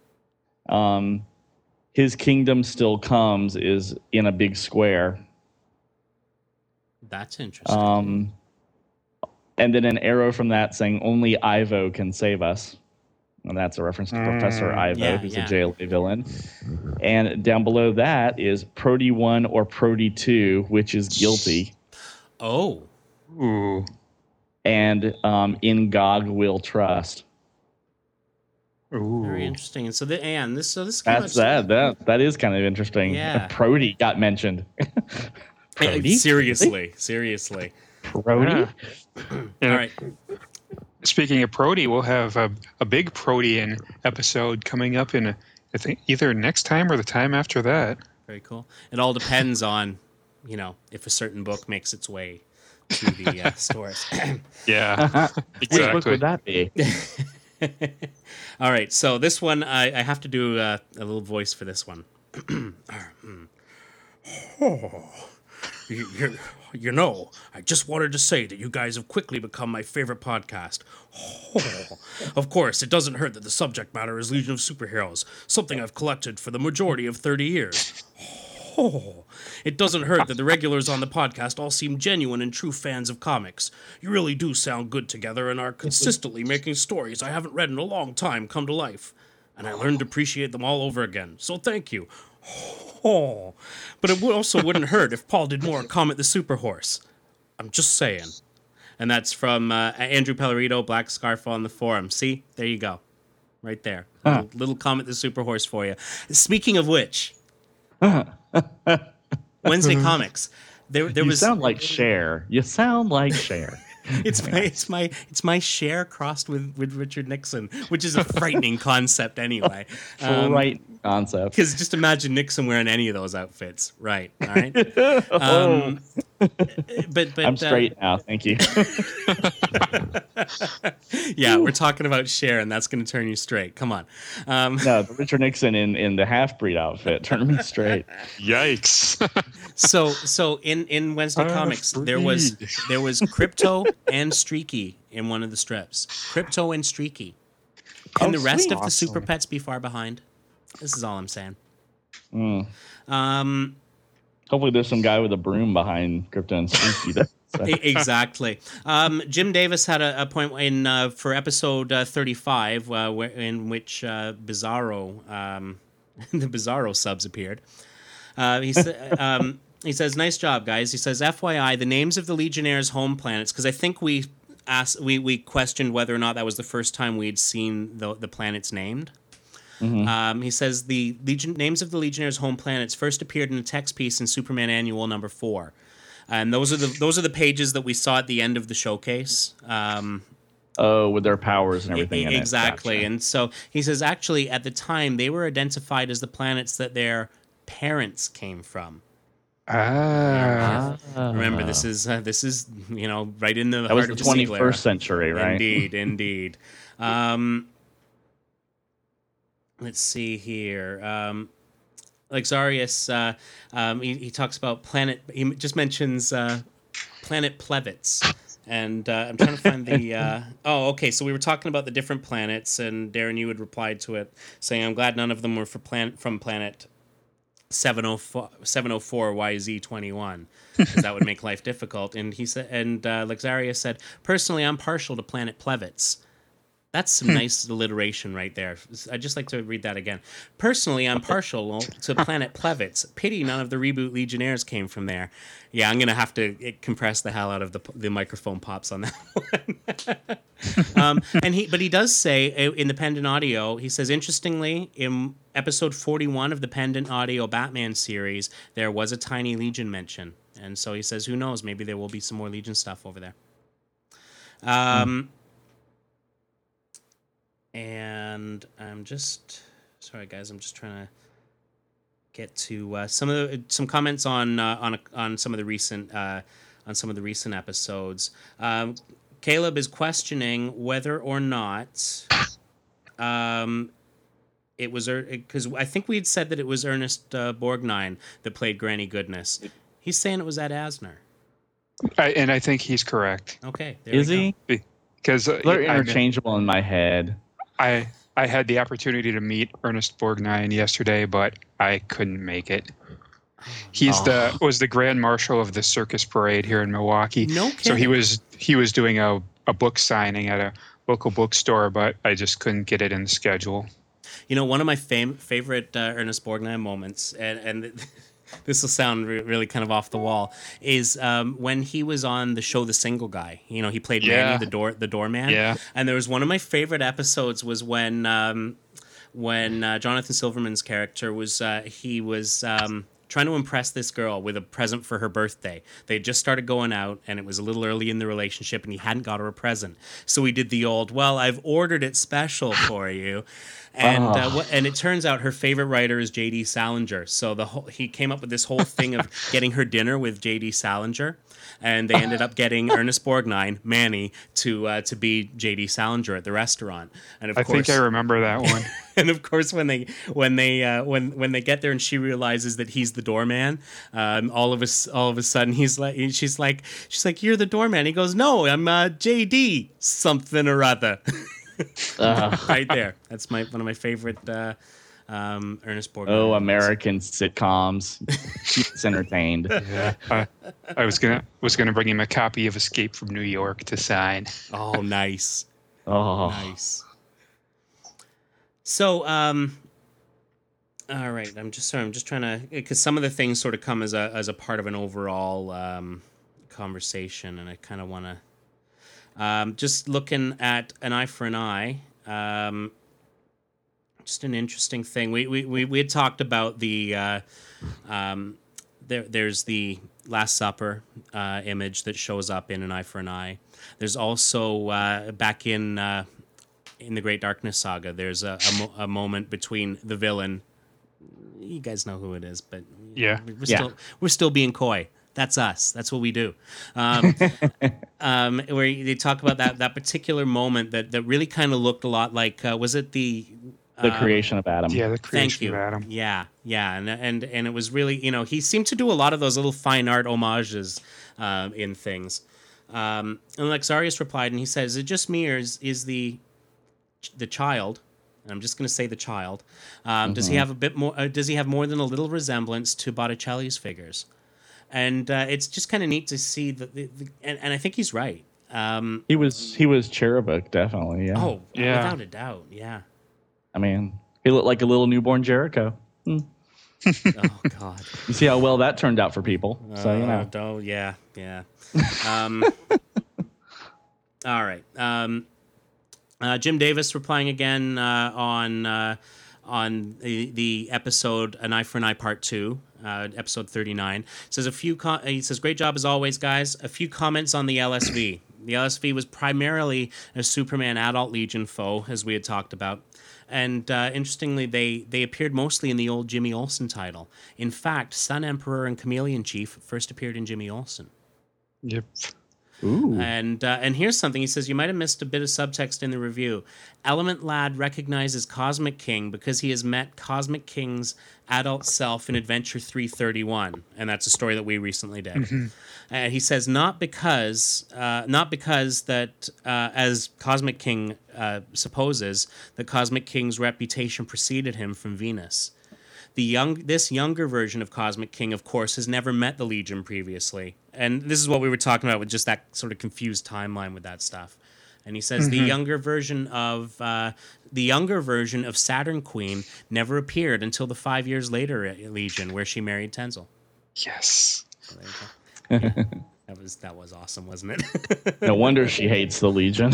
Um, his kingdom still comes is in a big square. That's interesting. Um, and then an arrow from that saying only Ivo can save us. And that's a reference to Mm, Professor Ivo, yeah, who's yeah. a J L A villain. And down below that is Prody one or Prody two, which is guilty. Oh, Ooh. And um, in Gog will trust. Ooh. very interesting. And so, the, and this, so this came That's out- that. That that is kind of interesting. Yeah. Prody got mentioned. Hey, Prody? seriously, seriously. Prody? Yeah. All Yeah. right. Speaking of Prody, we'll have a, a big Protean episode coming up in, a, I think, either next time or the time after that. Very cool. It all depends on, you know, if a certain book makes its way to the uh, stores. Yeah, Which book exactly. would that be? All right, so this one, I, I have to do uh, a little voice for this one. Oh, you, you, you know, I just wanted to say that you guys have quickly become my favorite podcast. Oh, of course, it doesn't hurt that the subject matter is Legion of Superheroes, something I've collected for the majority of thirty years. Oh, it doesn't hurt that the regulars on the podcast all seem genuine and true fans of comics. You really do sound good together and are consistently making stories I haven't read in a long time come to life. And I learned to appreciate them all over again, so thank you. Oh, but it would also wouldn't hurt if Paul did more Comet the Super Horse. I'm just saying. And that's from uh, Andrew Pellerito, Black Scarf on the forum. See? There you go. Right there. Huh. Little, little Comet the Super Horse for you. Speaking of which... Wednesday Comics. There, there you was. sound like Cher. You sound like Cher. It's my, it's my, it's my Cher crossed with, with Richard Nixon, which is a frightening concept anyway. Um, right concept. Because just imagine Nixon wearing any of those outfits, right? All right. Um, but but I'm uh, straight now. Thank you. yeah, we're talking about Cher, and that's going to turn you straight. Come on. Um, No, the Richard Nixon in, in the half breed outfit turned me straight. Yikes. so so in, in Wednesday Ah, Comics, there was freed. there was Crypto and Streaky in one of the strips. Crypto and Streaky. Can Oh, the rest sweet. of the Awesome. Super Pets be far behind? This is all I'm saying. Mm. Um, Hopefully, there's some guy with a broom behind Crypto and Sneaky. There. So, e- exactly. Um, Jim Davis had a, a point in uh, for episode uh, thirty-five, uh, where, in which uh, Bizarro, um, the Bizarro subs appeared. Uh, he said. Um, He says, "Nice job, guys." He says, "F Y I, the names of the Legionnaires' home planets," because I think we asked, we we questioned whether or not that was the first time we'd seen the the planets named. mhm. Um, he says the Legion names of the Legionnaires' home planets first appeared in a text piece in Superman Annual number four, and those are the those are the pages that we saw at the end of the showcase. Um, Oh, with their powers and everything. e- in it. exactly, Gotcha. and so he says actually at the time they were identified as the planets that their parents came from. Ah. Remember, this is uh, this is you know right in the that was heart the of the sequel era. twenty-first century, right? Indeed, indeed. Um, let's see here. Um, Lexarius, uh, um, he, he talks about planet. He just mentions uh, planet Plevitz, and uh, I'm trying to find the. Uh, oh, okay. So we were talking about the different planets, and Darren, you had replied to it, saying, "I'm glad none of them were for planet from planet." seven oh four Y Z twenty-one, because that would make life difficult. And he said, and uh, Lexarius said, "Personally, I'm partial to Planet Plevitz." That's some nice alliteration right there. I'd just like to read that again. "Personally, I'm partial to Planet Plevitz. Pity none of the reboot Legionnaires came from there." Yeah, I'm gonna have to compress the hell out of the the microphone pops on that one. um, and he, but he does say in the Pendant Audio, he says, interestingly, in episode forty-one of the Pendant Audio Batman series, there was a tiny Legion mention, and so he says, who knows? Maybe there will be some more Legion stuff over there. Um. And I'm just sorry, guys. I'm just trying to get to uh, some of the some comments on uh, on a, on some of the recent uh, on some of the recent episodes. Um, Caleb is questioning whether or not um, it was because I think we had said that it was Ernest uh, Borgnine that played Granny Goodness. He's saying it was Ed Asner. I, and I think he's correct. Okay, there Is we go. he? Because uh, They're I, interchangeable in my head. I I had the opportunity to meet Ernest Borgnine yesterday, but I couldn't make it. He's Oh. the was the grand marshal of the circus parade here in Milwaukee. No So he kidding. was he was doing a, a book signing at a local bookstore, but I just couldn't get it in the schedule. You know, one of my fam- favorite uh, Ernest Borgnine moments, and, and this will sound re- really kind of off the wall, is um, when he was on the show The Single Guy. You know, he played Yeah. Manny, the door the doorman. Yeah. And there was one of my favorite episodes was when um, when uh, Jonathan Silverman's character was uh, he was. Um, trying to impress this girl with a present for her birthday. They had just started going out, and it was a little early in the relationship, and he hadn't got her a present. So he did the old, well, I've ordered it special for you. And uh, Oh. wh- and it turns out her favorite writer is J D Salinger. So the whole, he came up with this whole thing of getting her dinner with J D Salinger. And they ended up getting Ernest Borgnine, Manny, to uh, to be J D Salinger at the restaurant. And of I course, think I remember that one. and of course, when they when they uh, when when they get there and she realizes that he's the doorman, um, all of a s- all of a sudden he's like she's like she's like you're the doorman. He goes, no, I'm uh, J D something or other. Uh, Right there. That's my one of my favorite uh, um, Ernest Borgnine. oh, movies. American sitcoms. Keep us entertained. Yeah. I, I was gonna was gonna bring him a copy of Escape from New York to sign. Oh, nice, Oh, nice. So, um, all right. I'm just sorry. I'm just trying to because some of the things sort of come as a as a part of an overall um, conversation, and I kind of want to. Um, just looking at An Eye for an Eye, um, just an interesting thing. We we, we, we had talked about the uh, um, there. There's the Last Supper uh, image that shows up in An Eye for an Eye. There's also uh, back in uh, in the Great Darkness saga. There's a, a, mo- a moment between the villain. You guys know who it is, but Yeah. we're Yeah. still we're still being coy. That's us. That's what we do. Um, um, where they talk about that that particular moment that, that really kind of looked a lot like uh, was it the the um, creation of Adam. Yeah, the Thank creation you. of Adam. Yeah, yeah, and and and it was really, you know, he seemed to do a lot of those little fine art homages um, in things. Um, and Lexarius replied, and he said, "Is it just me, or is, is the the child?" And I'm just going to say the child. Um, Does he have a bit more? Uh, does he have more than a little resemblance to Botticelli's figures? And uh, it's just kind of neat to see that, the, the, and, and I think he's right. Um, He was he was cherubic, definitely. Yeah. oh, Yeah. without a doubt, yeah. I mean, he looked like a little newborn Jericho. Oh God. You see how well that turned out for people. So you know. Uh, oh, yeah, yeah. Um, all right. Um, uh, Jim Davis replying again uh, on uh, on the, the episode An Eye for an Eye Part Two, uh, episode thirty-nine. Says a few. Com- he says, "Great job as always, guys. A few comments on the L S V. The L S V was primarily a Superman Adult Legion foe, as we had talked about." And uh, interestingly, they, they appeared mostly in the old Jimmy Olsen title. In fact, Sun Emperor and Chameleon Chief first appeared in Jimmy Olsen. Yep. Ooh. And uh, and here's something. He says, you might have missed a bit of subtext in the review. Element Lad recognizes Cosmic King because he has met Cosmic King's adult self in Adventure three thirty-one. And that's a story that we recently did. Mm-hmm. Uh, he says, not because, uh, not because that, uh, as Cosmic King uh, supposes, that Cosmic King's reputation preceded him from Venus. The young, this younger version of Cosmic King, of course, has never met the Legion previously, and this is what we were talking about with just that sort of confused timeline with that stuff. And he says the younger version of uh, the younger version of Saturn Queen never appeared until the five years later at Legion, where she married Tenzel. Yes. So there you go. That was that was awesome, wasn't it? No wonder she hates the Legion.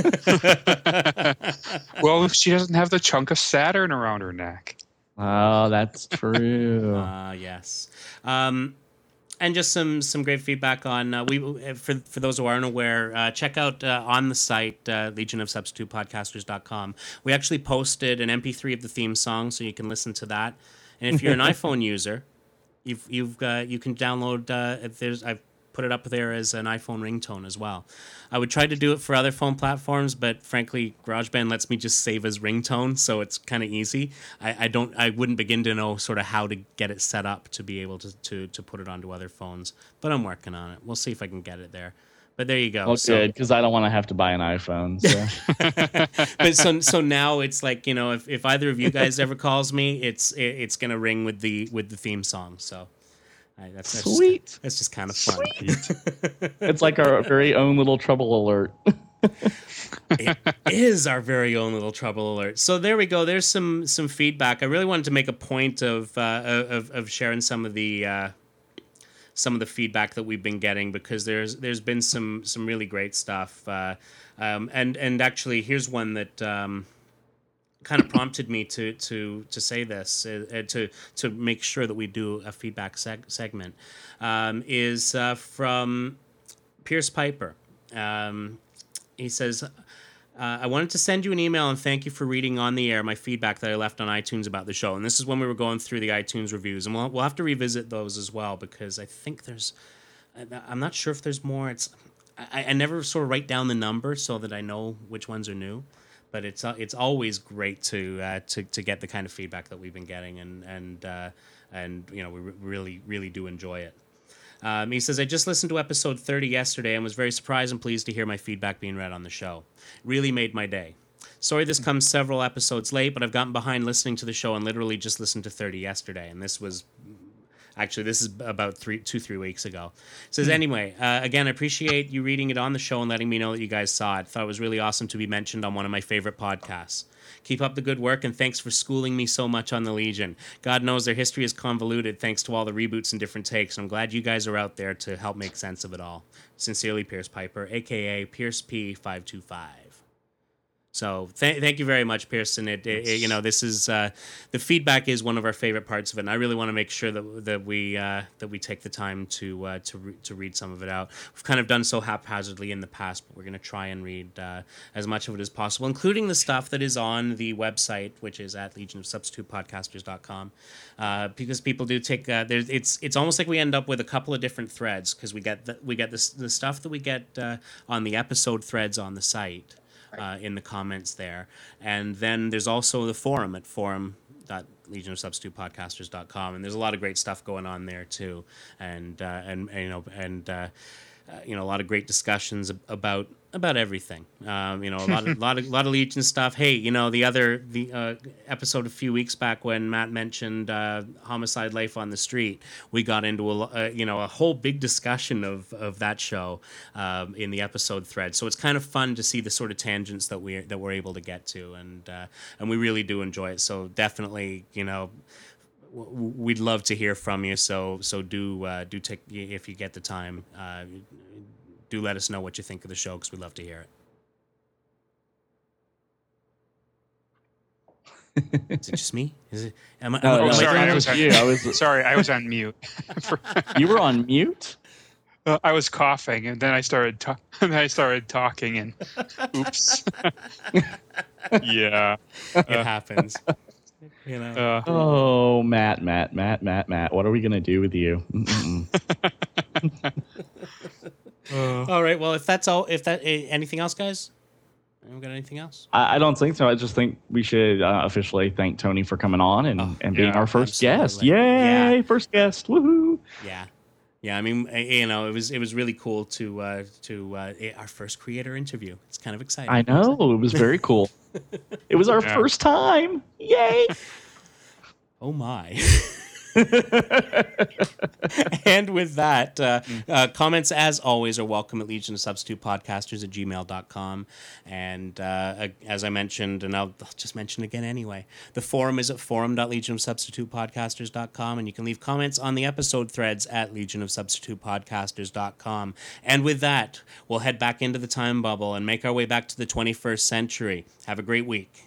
Well, she doesn't have the chunk of Saturn around her neck. Oh, that's true. Ah, yes. Um, and just some some great feedback on uh, we for for those who aren't aware, uh, check out uh, on the site uh, legion of substitute podcasters dot com. We actually posted an M P three of the theme song, so you can listen to that. And if you're an iPhone user, you've you've uh, you can download. Uh, if there's I've put it up there as an iPhone ringtone as well. I would try to do it for other phone platforms, but frankly, GarageBand lets me just save as ringtone, so it's kind of easy. I, I don't, I wouldn't begin to know sort of how to get it set up to be able to, to, to put it onto other phones, but I'm working on it. We'll see if I can get it there. But there you go. Well, so, good, because I don't want to have to buy an iPhone. So. but so so now it's like, you know, if, if either of you guys ever calls me, it's it, it's gonna ring with the with the theme song. So I, that's, that's Sweet. Just, that's just kind of fun. It's like our very own little trouble alert. It is our very own little trouble alert. So there we go. There's some some feedback. I really wanted to make a point of uh, of, of sharing some of the uh, some of the feedback that we've been getting, because there's there's been some some really great stuff. Uh, um, and and actually, here's one that um, kind of prompted me to to to say this uh, to to make sure that we do a feedback seg- segment. Um, is uh, from Pierce Piper. Um, He says, uh, I wanted to send you an email and thank you for reading on the air my feedback that I left on iTunes about the show. And this is when we were going through the iTunes reviews. And we'll, we'll have to revisit those as well, because I think there's, I'm not sure if there's more. It's, I, I never sort of write down the number so that I know which ones are new. But it's uh, it's always great to uh, to to get the kind of feedback that we've been getting, and and uh, and you know we re- really really do enjoy it. Um, he says, I just listened to episode thirty yesterday and was very surprised and pleased to hear my feedback being read on the show. Really made my day. Sorry this comes several episodes late, but I've gotten behind listening to the show and literally just listened to thirty yesterday. And this was, actually, this is about three, two, three weeks ago. He says, anyway, uh, again, I appreciate you reading it on the show and letting me know that you guys saw it. Thought it was really awesome to be mentioned on one of my favorite podcasts. Keep up the good work, and thanks for schooling me so much on the Legion. God knows their history is convoluted thanks to all the reboots and different takes, and I'm glad you guys are out there to help make sense of it all. Sincerely, Pierce Piper, a k a. Pierce P five two five. So th- thank you very much, Pearson. It, it, it, you know, this is uh, the feedback is one of our favorite parts of it, and I really want to make sure that that we uh, that we take the time to uh, to re- to read some of it out. We've kind of done so haphazardly in the past, but we're going to try and read uh, as much of it as possible, including the stuff that is on the website, which is at legion of substitute podcasters dot com, uh, because people do take. Uh, there's it's it's almost like we end up with a couple of different threads, because we get the, we get this the stuff that we get uh, on the episode threads on the site. Uh, in the comments there, and then there's also the forum at forum dot legion of substitute podcasters dot com, and there's a lot of great stuff going on there too, and uh, and, and you know and uh, uh, you know a lot of great discussions about about everything. Um, you know, a lot of lot of lot of Legion stuff. Hey, you know, the other the uh, episode a few weeks back when Matt mentioned uh, homicide life on the street, we got into a uh, you know a whole big discussion of of that show um, in the episode thread. So it's kind of fun to see the sort of tangents that we that we're able to get to, and uh, and we really do enjoy it. So definitely, you know. We'd love to hear from you, so so do uh, do take if you get the time. Uh, do let us know what you think of the show, because we'd love to hear it. Is it just me? Is it? Am I, No, am Oh, I- sorry, am I I- was on, you. I was- sorry, I was on mute. You were on mute? Uh, I was coughing, and then I started ta- and then I started talking, and oops. Yeah. It happens. You know. Uh, Oh, Matt, Matt, Matt, Matt, Matt. What are we going to do with you? Mm-mm. uh, All right. Well, if that's all, if that eh, anything else, guys, anyone got anything else? I, I don't think so. I just think we should uh, officially thank Tony for coming on and, Oh, and being yeah, our first guest. absolutely. Yay, Yeah. first guest. Woohoo. Yeah. Yeah, I mean, eh, you know, it was it was really cool to uh, to uh, eh, our first creator interview. It's kind of exciting. I know. It was very cool. It was our Yeah. first time. Yay. Oh my. And with that, uh, uh, comments, as always, are welcome at legion of substitute podcasters at gmail dot com. And uh, as I mentioned, and I'll just mention again anyway, the forum is at forum dot legion of substitute podcasters dot com, and you can leave comments on the episode threads at legion of substitute podcasters dot com. And with that, we'll head back into the time bubble and make our way back to the twenty-first century. Have a great week.